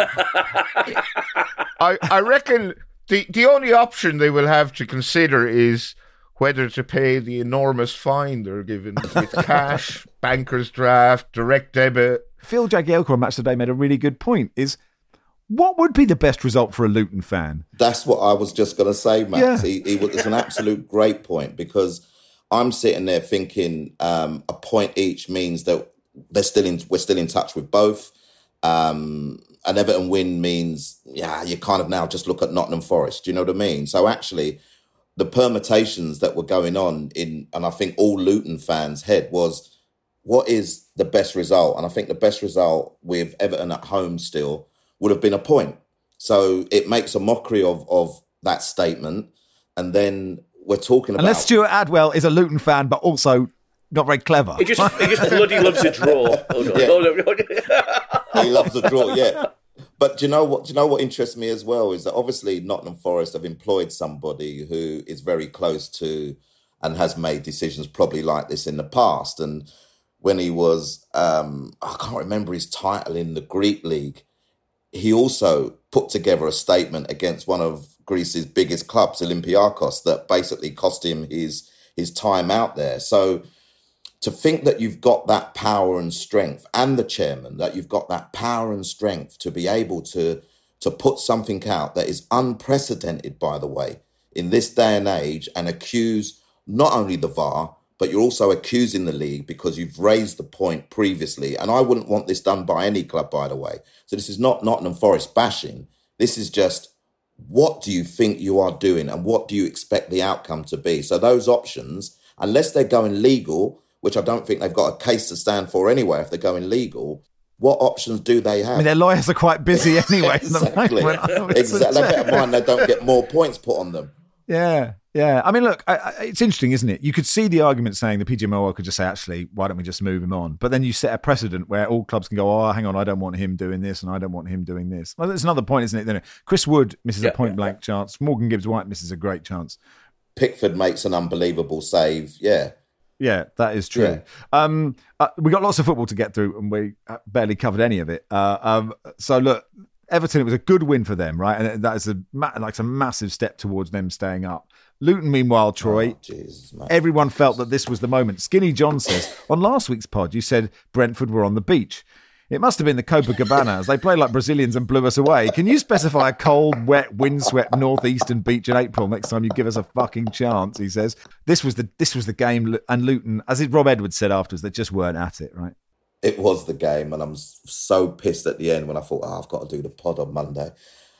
I, I reckon the, the only option they will have to consider is whether to pay the enormous fine they're given with cash, banker's draft, direct debit. Phil Jagielka on Match Today made a really good point, is what would be the best result for a Luton fan? That's what I was just going to say, Max. Yeah. He, he was, it's an absolute great point, because I'm sitting there thinking um, a point each means that they're still in, we're still in touch with both. Um, an Everton win means, yeah, you kind of now just look at Nottingham Forest. Do you know what I mean? So actually, the permutations that were going on in, and I think all Luton fans' head was, what is the best result? And I think the best result with Everton at home still would have been a point. So it makes a mockery of of that statement. And then we're talking about... Unless Stuart Adwell is a Luton fan, but also not very clever. He just, he just bloody loves a draw. Oh, no. Yeah. Oh, no, no. He loves a draw, yeah. But do you know what? Do you know what interests me as well is that obviously Nottingham Forest have employed somebody who is very close to and has made decisions probably like this in the past. And when he was, um, I can't remember his title in the Greek league, he also put together a statement against one of Greece's biggest clubs, Olympiakos, that basically cost him his his time out there. So to think that you've got that power and strength, and the chairman, that you've got that power and strength to be able to to put something out that is unprecedented, by the way, in this day and age, and accuse not only the V A R, but you're also accusing the league because you've raised the point previously. And I wouldn't want this done by any club, by the way. So this is not Nottingham Forest bashing. This is just, what do you think you are doing and what do you expect the outcome to be? So those options, unless they're going legal, which I don't think they've got a case to stand for anyway if they're going legal, what options do they have? I mean, their lawyers are quite busy anyway. Exactly. Exactly. Bear in mind, they don't get more points put on them. Yeah, yeah. I mean, look, I, I, it's interesting, isn't it? You could see the argument saying the P G M O L could just say, actually, why don't we just move him on? But then you set a precedent where all clubs can go, oh, hang on, I don't want him doing this and I don't want him doing this. Well, there's another point, isn't it? Then Chris Wood misses yeah, a point-blank yeah. chance. Morgan Gibbs-White misses a great chance. Pickford makes an unbelievable save, yeah. Yeah, that is true. Yeah. Um, uh, we got lots of football to get through and we barely covered any of it. Uh, um, so, look, Everton, it was a good win for them, right? And that is a like a massive step towards them staying up. Luton, meanwhile, Troy, oh, Jesus, everyone felt that this was the moment. Skinny John says, on last week's pod, you said Brentford were on the beach. It must have been the Copacabana, as they played like Brazilians and blew us away. Can you specify a cold, wet, windswept northeastern beach in April next time you give us a fucking chance, he says. This was the this was the game, and Luton, as Rob Edwards said afterwards, they just weren't at it, right? It was the game, and I'm so pissed at the end when I thought, oh, I've got to do the pod on Monday.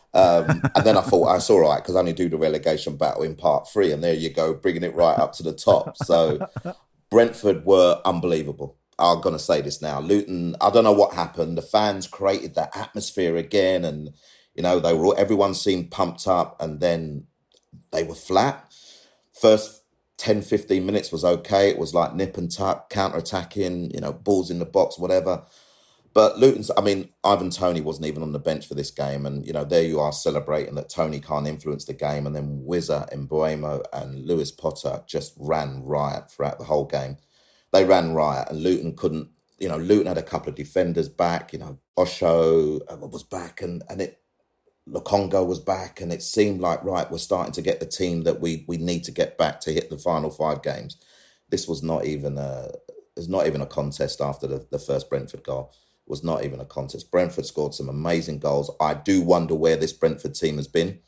Um, and then I thought, oh, it's all right, because I only do the relegation battle in part three, and there you go, bringing it right up to the top. So Brentford were unbelievable. I'm going to say this now. Luton, I don't know what happened. The fans created that atmosphere again, and, you know, they were everyone seemed pumped up, and then they were flat. First ten, fifteen minutes was okay. It was like nip and tuck, counter-attacking, you know, balls in the box, whatever. But Luton's, I mean, Ivan Toney wasn't even on the bench for this game. And, you know, there you are celebrating that Toney can't influence the game. And then Wizza, Mbeumo and Lewis Potter just ran riot throughout the whole game. They ran riot and Luton couldn't, you know, Luton had a couple of defenders back, you know, Osho was back and, and it, Lokonga was back, and it seemed like, right, we're starting to get the team that we we need to get back to hit the final five games. This was not even a, it's not even a contest after the, the first Brentford goal. It was not even a contest. Brentford scored some amazing goals. I do wonder where this Brentford team has been,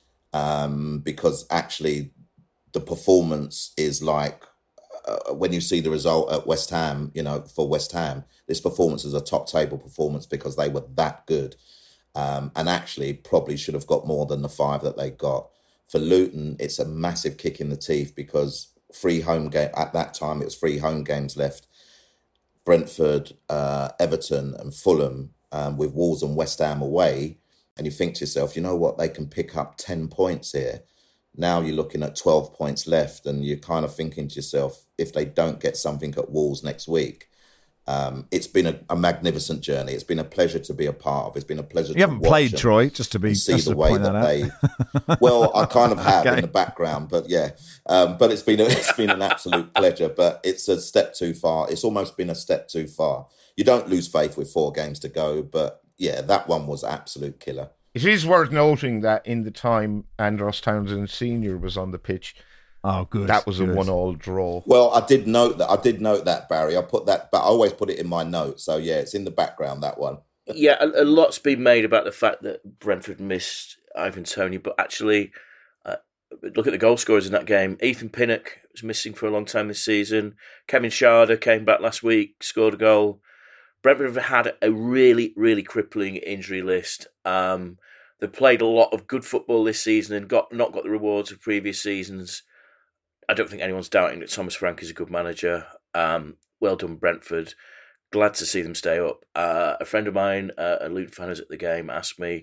um, because actually the performance is like, uh, when you see the result at West Ham, you know, for West Ham, this performance is a top table performance because they were that good. Um, and actually probably should have got more than the five that they got. For Luton, it's a massive kick in the teeth because three home game at that time, it was three home games left. Brentford, uh, Everton and Fulham um, with Wolves and West Ham away. And you think to yourself, you know what, they can pick up ten points here. Now you're looking at twelve points left and you're kind of thinking to yourself, if they don't get something at Wolves next week, Um, it's been a, a magnificent journey. It's been a pleasure to be a part of. It's been a pleasure. You to haven't played, Troy, just to be see just the to way point that, that they. Well, I kind of have okay. in the background, but yeah. Um, but it's been a, it's been an absolute pleasure. But it's a step too far. It's almost been a step too far. You don't lose faith with four games to go, but yeah, that one was absolute killer. It is worth noting that in the time Andros Townsend Senior was on the pitch. Oh, good. That was good. a one-all draw. Well, I did note that. I did note that, Barry. I put that, but I always put it in my notes. So yeah, it's in the background, that one. Yeah, a, a lot's been made about the fact that Brentford missed Ivan Toney, but actually, uh, look at the goal scorers in that game. Ethan Pinnock was missing for a long time this season. Kevin Schade came back last week, scored a goal. Brentford have had a really, really crippling injury list. Um, they've played a lot of good football this season and got not got the rewards of previous seasons. I don't think anyone's doubting that Thomas Frank is a good manager. Um, well done, Brentford. Glad to see them stay up. Uh, a friend of mine, uh, a Luton fan, who's at the game, asked me,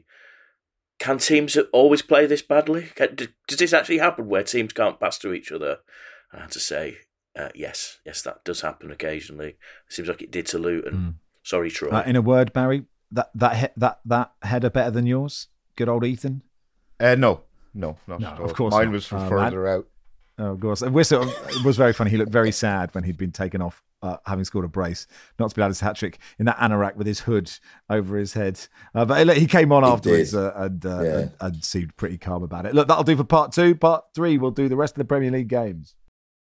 can teams always play this badly? Can, does this actually happen where teams can't pass to each other? I had to say, uh, yes, yes, that does happen occasionally. It seems like it did to Luton. Mm. Sorry, Troy. Uh, in a word, Barry, that that he- that that header better than yours? Good old Ethan? Uh, no, no, not no, at all. Of course Mine not. was from um, further and, out. Oh, of course. And we're sort of, it was very funny. He looked very sad when he'd been taken off, uh, having scored a brace, not to be allowed his hat trick in that anorak with his hood over his head. Uh, but he came on he afterwards uh, and, uh, yeah. and, and seemed pretty calm about it. Look, that'll do for part two. Part three, we'll do the rest of the Premier League games.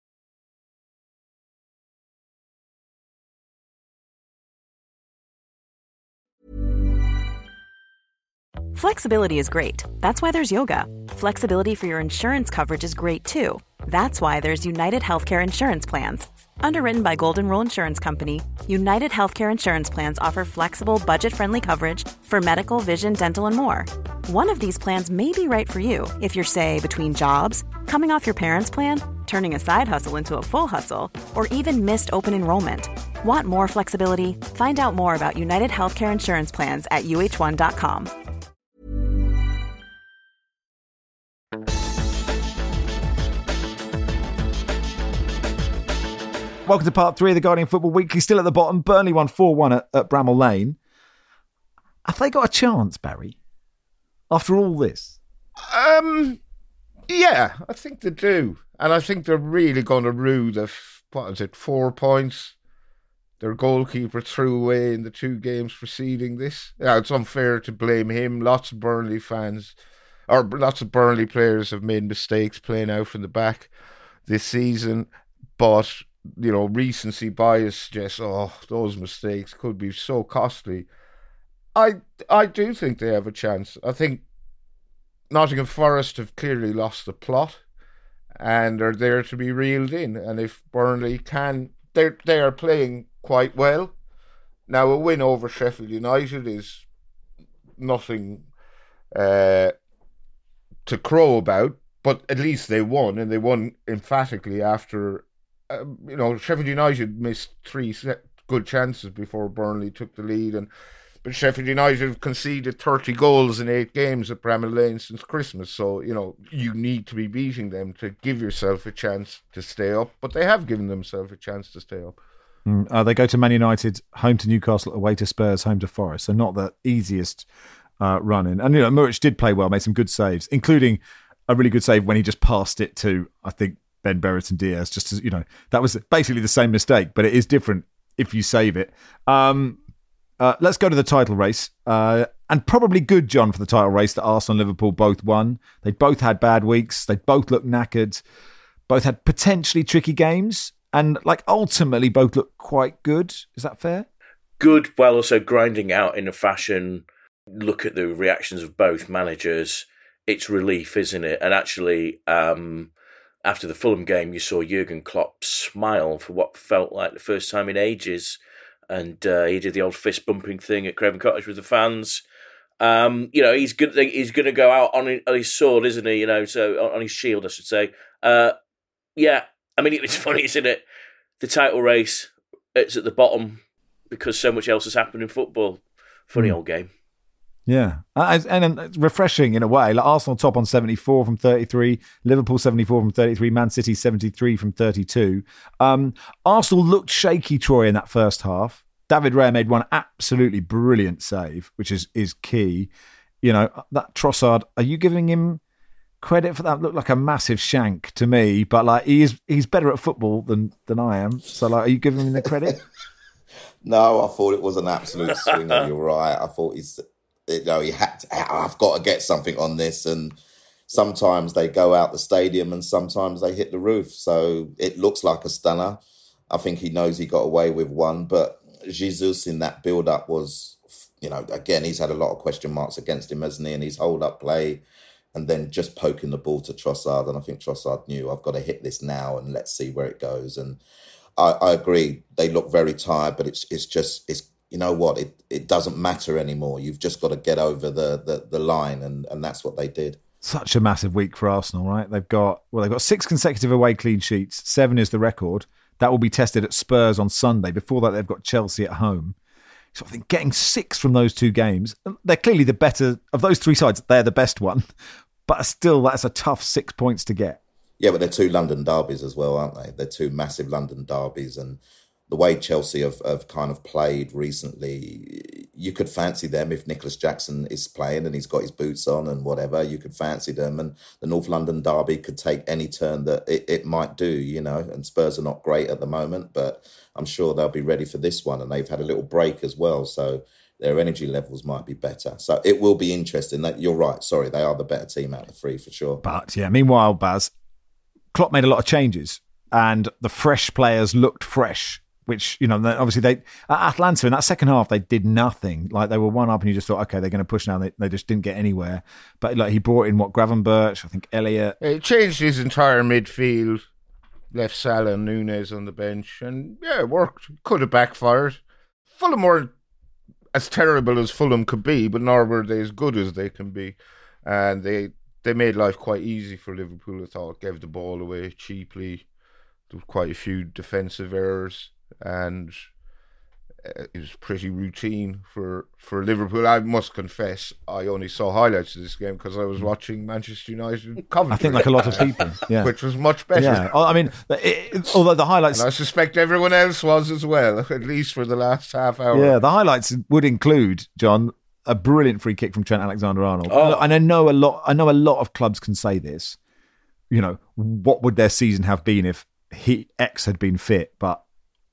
Flexibility is great. That's why there's yoga. Flexibility for your insurance coverage is great too. That's why there's United Healthcare Insurance Plans. Underwritten by Golden Rule Insurance Company, United Healthcare Insurance Plans offer flexible, budget-friendly coverage for medical, vision, dental, and more. One of these plans may be right for you if you're, say, between jobs, coming off your parents' plan, turning a side hustle into a full hustle, or even missed open enrollment. Want more flexibility? Find out more about United Healthcare Insurance Plans at U H one dot com. Welcome to part three of the Guardian Football Weekly. Still at the bottom. Burnley won four one at, at Bramall Lane. Have they got a chance, Barry, after all this? Um, yeah, I think they do. And I think they're really going to rue the, what is it, four points their goalkeeper threw away in the two games preceding this. Yeah, it's unfair to blame him. Lots of Burnley fans, or lots of Burnley players have made mistakes playing out from the back this season. But, you know, recency bias suggests, oh, those mistakes could be so costly. I I do think they have a chance. I think Nottingham Forest have clearly lost the plot and are there to be reeled in. And if Burnley can, they they are playing quite well. Now, a win over Sheffield United is nothing uh, to crow about, but at least they won, and they won emphatically after, uh, you know, Sheffield United missed three set good chances before Burnley took the lead, and but Sheffield United have conceded thirty goals in eight games at Bramall Lane since Christmas. So, you know, you need to be beating them to give yourself a chance to stay up. But they have given themselves a chance to stay up. Mm, uh, they go to Man United, home to Newcastle, away to Spurs, home to Forest. So not the easiest uh, run in. And, you know, Muric did play well, made some good saves, including a really good save when he just passed it to, I think, Ben Brereton Diaz. Just as, you know, that was basically the same mistake, but it is different if you save it. Um, Uh, let's go to the title race. Uh, and probably good, John, for the title race that Arsenal and Liverpool both won. They both had bad weeks. They both looked knackered. Both had potentially tricky games. And, like, ultimately both looked quite good. Is that fair? Good, while also grinding out in a fashion. Look at the reactions of both managers. It's relief, isn't it? And actually, um, after the Fulham game, you saw Jurgen Klopp smile for what felt like the first time in ages. And uh, he did the old fist bumping thing at Craven Cottage with the fans. Um, you know, he's good. He's going to go out on his, on his sword, isn't he? You know, so on his shield, I should say. Uh, yeah, I mean, it's funny, isn't it? The title race, it's at the bottom because so much else has happened in football. Funny mm. old game. Yeah, and, and refreshing in a way. Like Arsenal top on seventy-four from thirty-three, Liverpool seventy-four from thirty-three, Man City seventy-three from thirty-two. Um, Arsenal looked shaky, Troy, in that first half. David Raya made one absolutely brilliant save, which is is key. You know, that Trossard, are you giving him credit for that? Looked like a massive shank to me, but like he is, he's better at football than than I am. So, like, are you giving him the credit? No, I thought it was an absolute swinger. You're right. I thought he's. You know, he had to, I've got to get something on this, and sometimes they go out the stadium and sometimes they hit the roof. So it looks like a stunner. I think he knows he got away with one, but Jesus in that build-up was, you know, again, he's had a lot of question marks against him, hasn't he? And his hold-up play and then just poking the ball to Trossard. And I think Trossard knew, I've got to hit this now and let's see where it goes. And I, I agree, they look very tired, but it's it's just, it's you know what, it, it doesn't matter anymore. You've just got to get over the, the, the line, and, and that's what they did. Such a massive week for Arsenal, right? They've got, well, they've got six consecutive away clean sheets. Seven is the record. That will be tested at Spurs on Sunday. Before that, they've got Chelsea at home. So I think getting six from those two games, they're clearly the better, of those three sides, they're the best one. But still, that's a tough six points to get. Yeah, but they're two London derbies as well, aren't they? They're two massive London derbies, and the way Chelsea have, have kind of played recently, you could fancy them if Nicholas Jackson is playing and he's got his boots on and whatever. You could fancy them, and the North London derby could take any turn that it, it might do, you know. And Spurs are not great at the moment, but I'm sure they'll be ready for this one, and they've had a little break as well, so their energy levels might be better. So it will be interesting. That you're right. Sorry, they are the better team out of the three for sure. But yeah, meanwhile, Baz, Klopp made a lot of changes, and the fresh players looked fresh. Which, you know, obviously they at Atlanta in that second half they did nothing. Like they were one up, and you just thought, okay, they're going to push now. They they just didn't get anywhere. But like he brought in what Gravenberch, I think Elliott. It changed his entire midfield. Left Salah and Nunes on the bench, and yeah, it worked. Could have backfired. Fulham weren't as terrible as Fulham could be, but nor were they as good as they can be. And they they made life quite easy for Liverpool. I thought, gave the ball away cheaply. There were quite a few defensive errors. And it was pretty routine for, for Liverpool. I must confess, I only saw highlights of this game because I was watching Manchester United Coventry. I think like a lot of people, yeah. Which was much better. Yeah, I mean, it, although the highlights... And I suspect everyone else was as well, at least for the last half hour. Yeah, the highlights would include, John, a brilliant free kick from Trent Alexander-Arnold. Oh. And I know a lot. I know a lot of clubs can say this. You know, what would their season have been if he X had been fit? But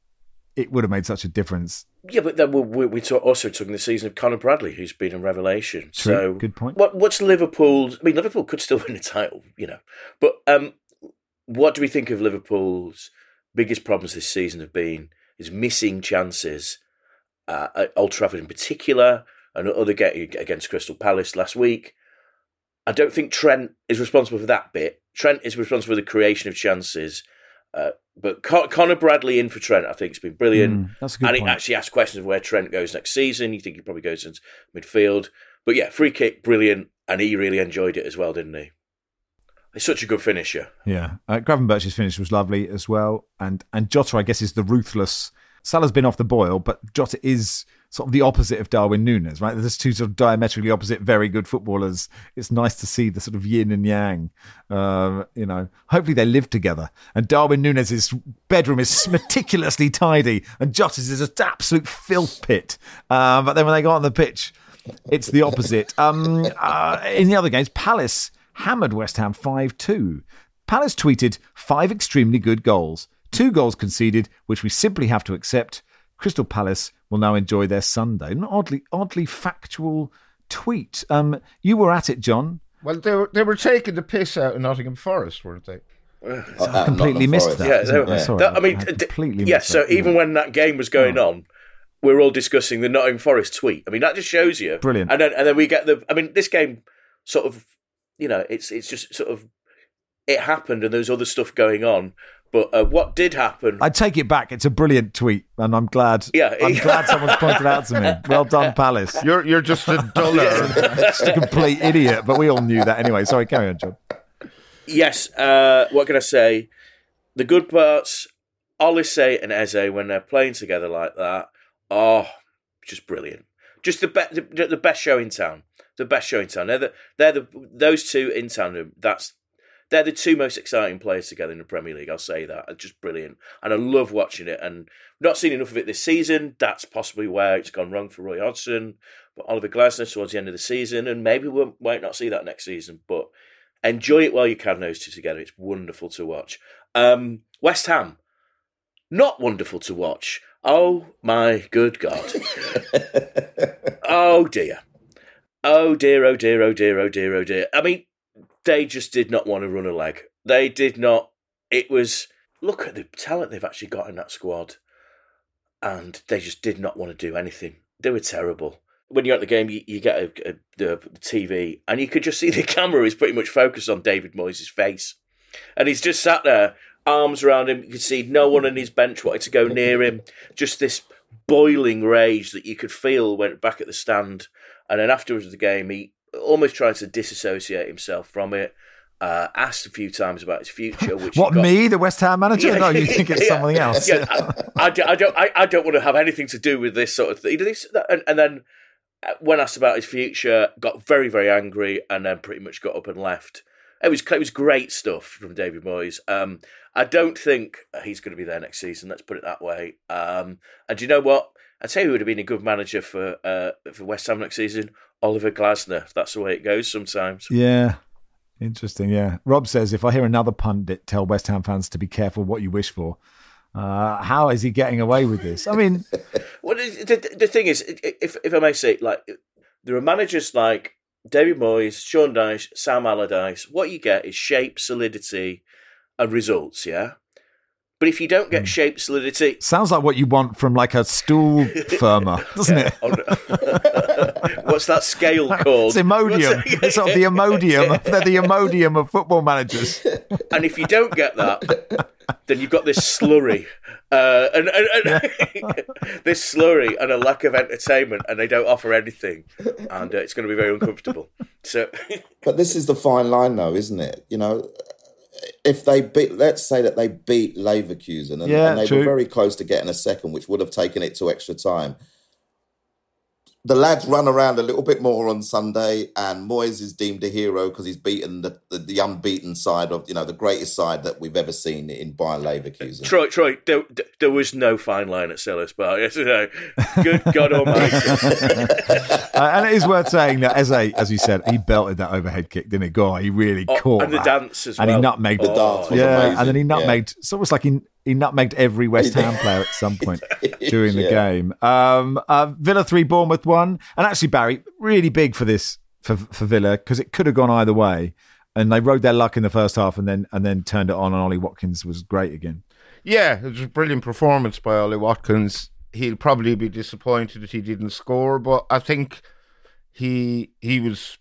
it would have made such a difference. Yeah, but then we, we also took in the season of Conor Bradley, who's been a revelation. True. So, good point. What, what's Liverpool's... I mean, Liverpool could still win the title, you know. But um, what do we think of Liverpool's biggest problems this season have been is missing chances uh, at Old Trafford in particular, and other get against Crystal Palace last week. I don't think Trent is responsible for that bit. Trent is responsible for the creation of chances. Uh, but Con- Conor Bradley in for Trent, I think, has been brilliant. Mm, that's a good and point. it actually asks questions of where Trent goes next season. You think he probably goes into midfield. But yeah, free kick, brilliant. And he really enjoyed it as well, didn't he? He's such a good finisher. Yeah. Uh, Gravenberch's finish was lovely as well. And and Jota, I guess, is the ruthless. Salah's been off the boil, but Jota is sort of the opposite of Darwin Núñez, right? There's two sort of diametrically opposite, very good footballers. It's nice to see the sort of yin and yang. Um, you know, hopefully they live together. And Darwin Núñez's bedroom is meticulously tidy, and Jota's is an absolute filth pit. Um, but then when they go on the pitch, it's the opposite. Um, uh, in the other games, Palace hammered West Ham five two. Palace tweeted, five extremely good goals. Two goals conceded, which we simply have to accept. Crystal Palace will now enjoy their Sunday. An oddly, oddly factual tweet. Um, you were at it, John. Well, they were they were taking the piss out of Nottingham Forest, weren't they? Uh, I completely missed that. Yeah, they, yeah. Sorry, that, I mean, I completely yeah. missed So that. even when that game was going Oh. on, we were all discussing the Nottingham Forest tweet. I mean, that just shows you. Brilliant. And then and then we get the. I mean, this game sort of, you know, it's it's just sort of it happened, and there's other stuff going on. But uh, what did happen? I take it back. It's a brilliant tweet, and I'm glad. Yeah. I'm glad someone's pointed out to me. Well done, Palace. You're you're just a duller. Just a complete idiot, but we all knew that anyway. Sorry, carry on, John. Yes. Uh, what can I say? The good parts, Olise and Eze, when they're playing together like that, oh, just brilliant. Just the, be- the the best show in town. The best show in town. They're the they're the those two in tandem. That's they're the two most exciting players together in the Premier League. I'll say that. It's just brilliant, and I love watching it. And not seen enough of it this season. That's possibly where it's gone wrong for Roy Hodgson, but Oliver Glasner towards the end of the season, and maybe we might not see that next season. But enjoy it while you can. Those two together, it's wonderful to watch. Um, West Ham, not wonderful to watch. Oh my good God! Oh dear! Oh dear! Oh dear! Oh dear! Oh dear! Oh dear! I mean, they just did not want to run a leg. They did not. It was, look at the talent they've actually got in that squad. And they just did not want to do anything. They were terrible. When you're at the game, you, you get a, a, the, the T V, and you could just see the camera is pretty much focused on David Moyes' face. And he's just sat there, arms around him. You could see no one on his bench wanted to go near him. Just this boiling rage that you could feel went back at the stand. And then afterwards the game, he almost tried to disassociate himself from it. Uh, asked a few times about his future. Which What, got... me, the West Ham manager? Yeah, No, you think it's yeah, something else. Yeah, I, I, I don't. I, I don't want to have anything to do with this sort of thing. And, and then, when asked about his future, got very, very angry, and then pretty much got up and left. It was it was great stuff from David Moyes. Um, I don't think he's going to be there next season. Let's put it that way. Um, and do you know what? I'd say who would have been a good manager for uh, for West Ham next season? Oliver Glasner. That's the way it goes sometimes. Yeah. Interesting, yeah. Rob says, if I hear another pundit tell West Ham fans to be careful what you wish for, uh, how is he getting away with this? I mean... well, the, the thing is, if if I may say, like, there are managers like David Moyes, Sean Dyche, Sam Allardyce. What you get is shape, solidity, and results, yeah? But if you don't get shape, solidity... Sounds like what you want from like a stool firmer, doesn't it? What's that scale called? It's Imodium. It? It's sort of the Imodium. They're the Imodium of football managers. And if you don't get that, then you've got this slurry. Uh, and, and, and this slurry and a lack of entertainment, and they don't offer anything. And uh, it's going to be very uncomfortable. So, But this is the fine line, though, isn't it? You know... If they beat, let's say that they beat Leverkusen and, yeah, and they true. were very close to getting a second, which would have taken it to extra time. The lads run around a little bit more on Sunday, and Moyes is deemed a hero because he's beaten the, the, the unbeaten side of, you know, the greatest side that we've ever seen in Bayer Leverkusen. Troy, Troy, there, there was no fine line at Selhurst Park yesterday. Good God Almighty! uh, and it is worth saying that Eze, as you said, he belted that overhead kick, didn't he? God, he really oh, caught and the that. dance as and well. And he nutmegged the oh, dance. Was yeah, amazing. and then he nutmegged. Yeah. It's almost like he he nutmegged every West Ham player at some point during the yeah. game. Um, uh, Villa three, Bournemouth one, and actually Barry really big for this for for Villa because it could have gone either way, and they rode their luck in the first half and then and then turned it on, and Ollie Watkins was great again. Yeah, it was a brilliant performance by Ollie Watkins. He'll probably be disappointed that he didn't score, but I think he he was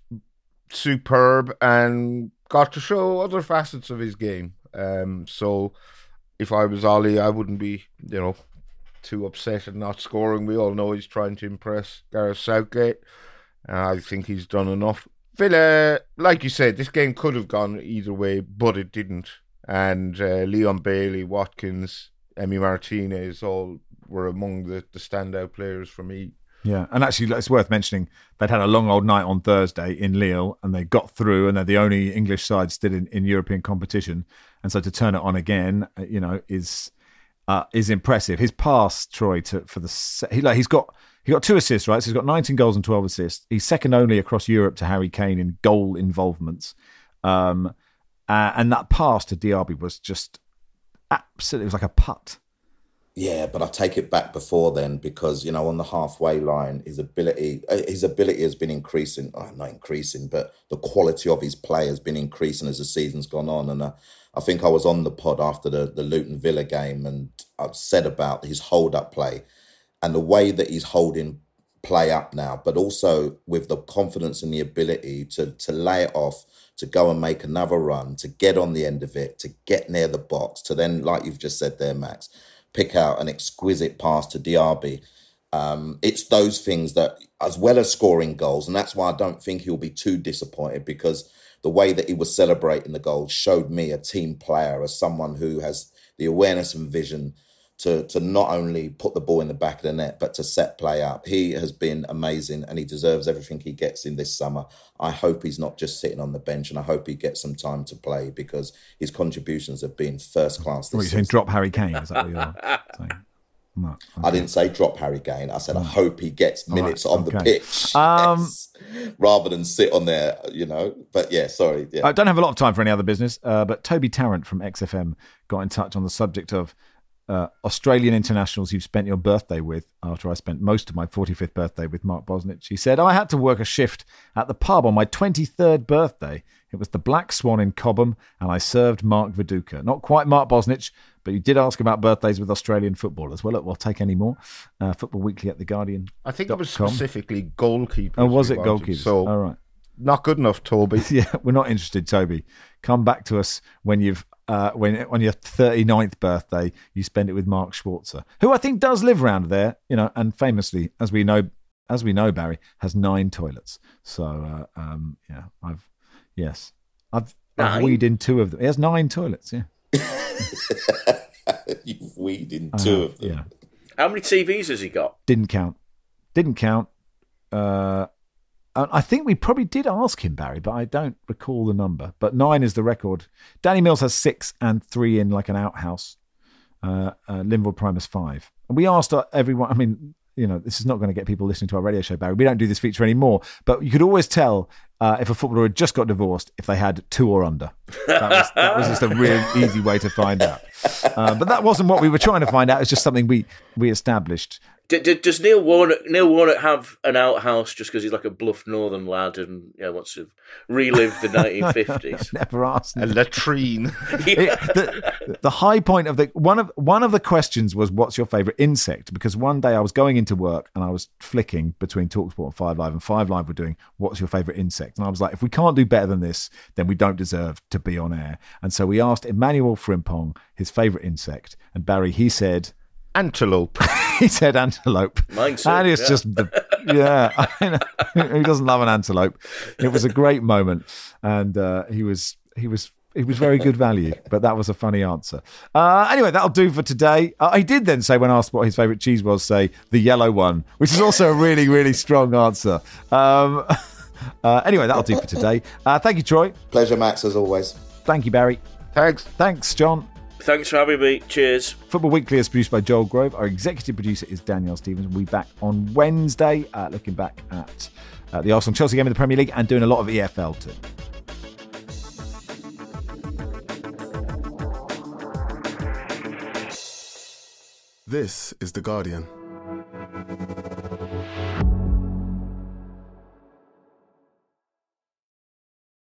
superb and got to show other facets of his game. Um, so if I was Ollie, I wouldn't be, you know, too upset at not scoring. We all know he's trying to impress Gareth Southgate. Uh, I think he's done enough. Villa, like you said, this game could have gone either way, but it didn't. And uh, Leon Bailey, Watkins, Emi Martinez all were among the, the standout players for me. Yeah, and actually it's worth mentioning they'd had a long old night on Thursday in Lille and they got through and they're the only English side still in, in European competition. And so to turn it on again, you know, is uh, is impressive. His pass, Troy, to for the he like he's got he got two assists, right? So he's got nineteen goals and twelve assists. He's second only across Europe to Harry Kane in goal involvements. Um, uh, and that pass to Diaby was just absolutely, it was like a putt. Yeah, but I take it back before then because, you know, on the halfway line, his ability his ability has been increasing. Oh, not increasing, but the quality of his play has been increasing as the season's gone on. And uh, I think I was on the pod after the, the Luton Villa game and I've said about his hold-up play and the way that he's holding play up now, but also with the confidence and the ability to, to lay it off, to go and make another run, to get on the end of it, to get near the box, to then, like you've just said there, Max, pick out an exquisite pass to Diaby. Um, it's those things that, as well as scoring goals, and that's why I don't think he'll be too disappointed because the way that he was celebrating the goals showed me a team player, as someone who has the awareness and vision to, to not only put the ball in the back of the net, but to set play up. He has been amazing and he deserves everything he gets in this summer. I hope he's not just sitting on the bench and I hope he gets some time to play because his contributions have been first class. What are you saying, drop Harry Kane? Is that what you're saying? No, okay. I didn't say drop Harry Kane. I said I hope he gets minutes right, on the okay. pitch Um, yes, rather than sit on there, you know. But yeah, sorry. Yeah. I don't have a lot of time for any other business, uh, but Toby Tarrant from X F M got in touch on the subject of uh, Australian internationals you've spent your birthday with after I spent most of my forty-fifth birthday with Mark Bosnich. He said, I had to work a shift at the pub on my twenty-third birthday. It was the Black Swan in Cobham, and I served Mark Viduka. Not quite Mark Bosnich, but you did ask about birthdays with Australian footballers. Well, look, we'll take any more. Uh, Football Weekly at The Guardian. I think it was specifically goalkeepers. Oh, was it wanted, goalkeepers? So, all right. Not good enough, Toby. Yeah, we're not interested, Toby. Come back to us when you've uh, when on your thirty-ninth birthday you spend it with Mark Schwarzer, who I think does live around there, you know, and famously, as we know, as we know, Barry has nine toilets. So, uh, um, yeah, I've yes, I've, I've weed in two of them. He has nine toilets. Yeah, You've weed in two uh, of them. Yeah. How many T Vs has he got? Didn't count. Didn't count. Uh, I think we probably did ask him, Barry, but I don't recall the number. But nine is the record. Danny Mills has six and three in like an outhouse. Uh, uh, Linville Prime has five. And we asked everyone, I mean, you know, this is not going to get people listening to our radio show, Barry. We don't do this feature anymore. But you could always tell uh, if a footballer had just got divorced if they had two or under. That was, that was just a real easy way to find out. Uh, but that wasn't what we were trying to find out. It's just something we, we established. D- d- does Neil Warnock Neil Warnock have an outhouse just because he's like a bluff northern lad and you know, wants to relive the nineteen fifties? Never asked. A latrine. It, the, the high point of the one of one of the questions was, "What's your favourite insect?" Because one day I was going into work and I was flicking between TalkSport and Five Live, and Five Live were doing "What's your favourite insect?" And I was like, "If we can't do better than this, then we don't deserve to be on air." And so we asked Emmanuel Frimpong his favourite insect, and Barry, he said antelope. He said antelope. Mine too, and it's yeah. just, the, yeah, I know. Who doesn't love an antelope? It was a great moment, and uh, he was he was he was very good value. But that was a funny answer. Uh, anyway, that'll do for today. Uh, he did then say, when asked what his favourite cheese was, say the yellow one, which is also a really really strong answer. Um, uh, anyway, that'll do for today. Uh, thank you, Troy. Pleasure, Max, as always. Thank you, Barry. Thanks. Thanks, John. Thanks for having me. Cheers. Football Weekly is produced by Joel Grove. Our executive producer is Danielle Stevens. We'll be back on Wednesday, uh, looking back at uh, the Arsenal-Chelsea game in the Premier League and doing a lot of E F L too. This is The Guardian.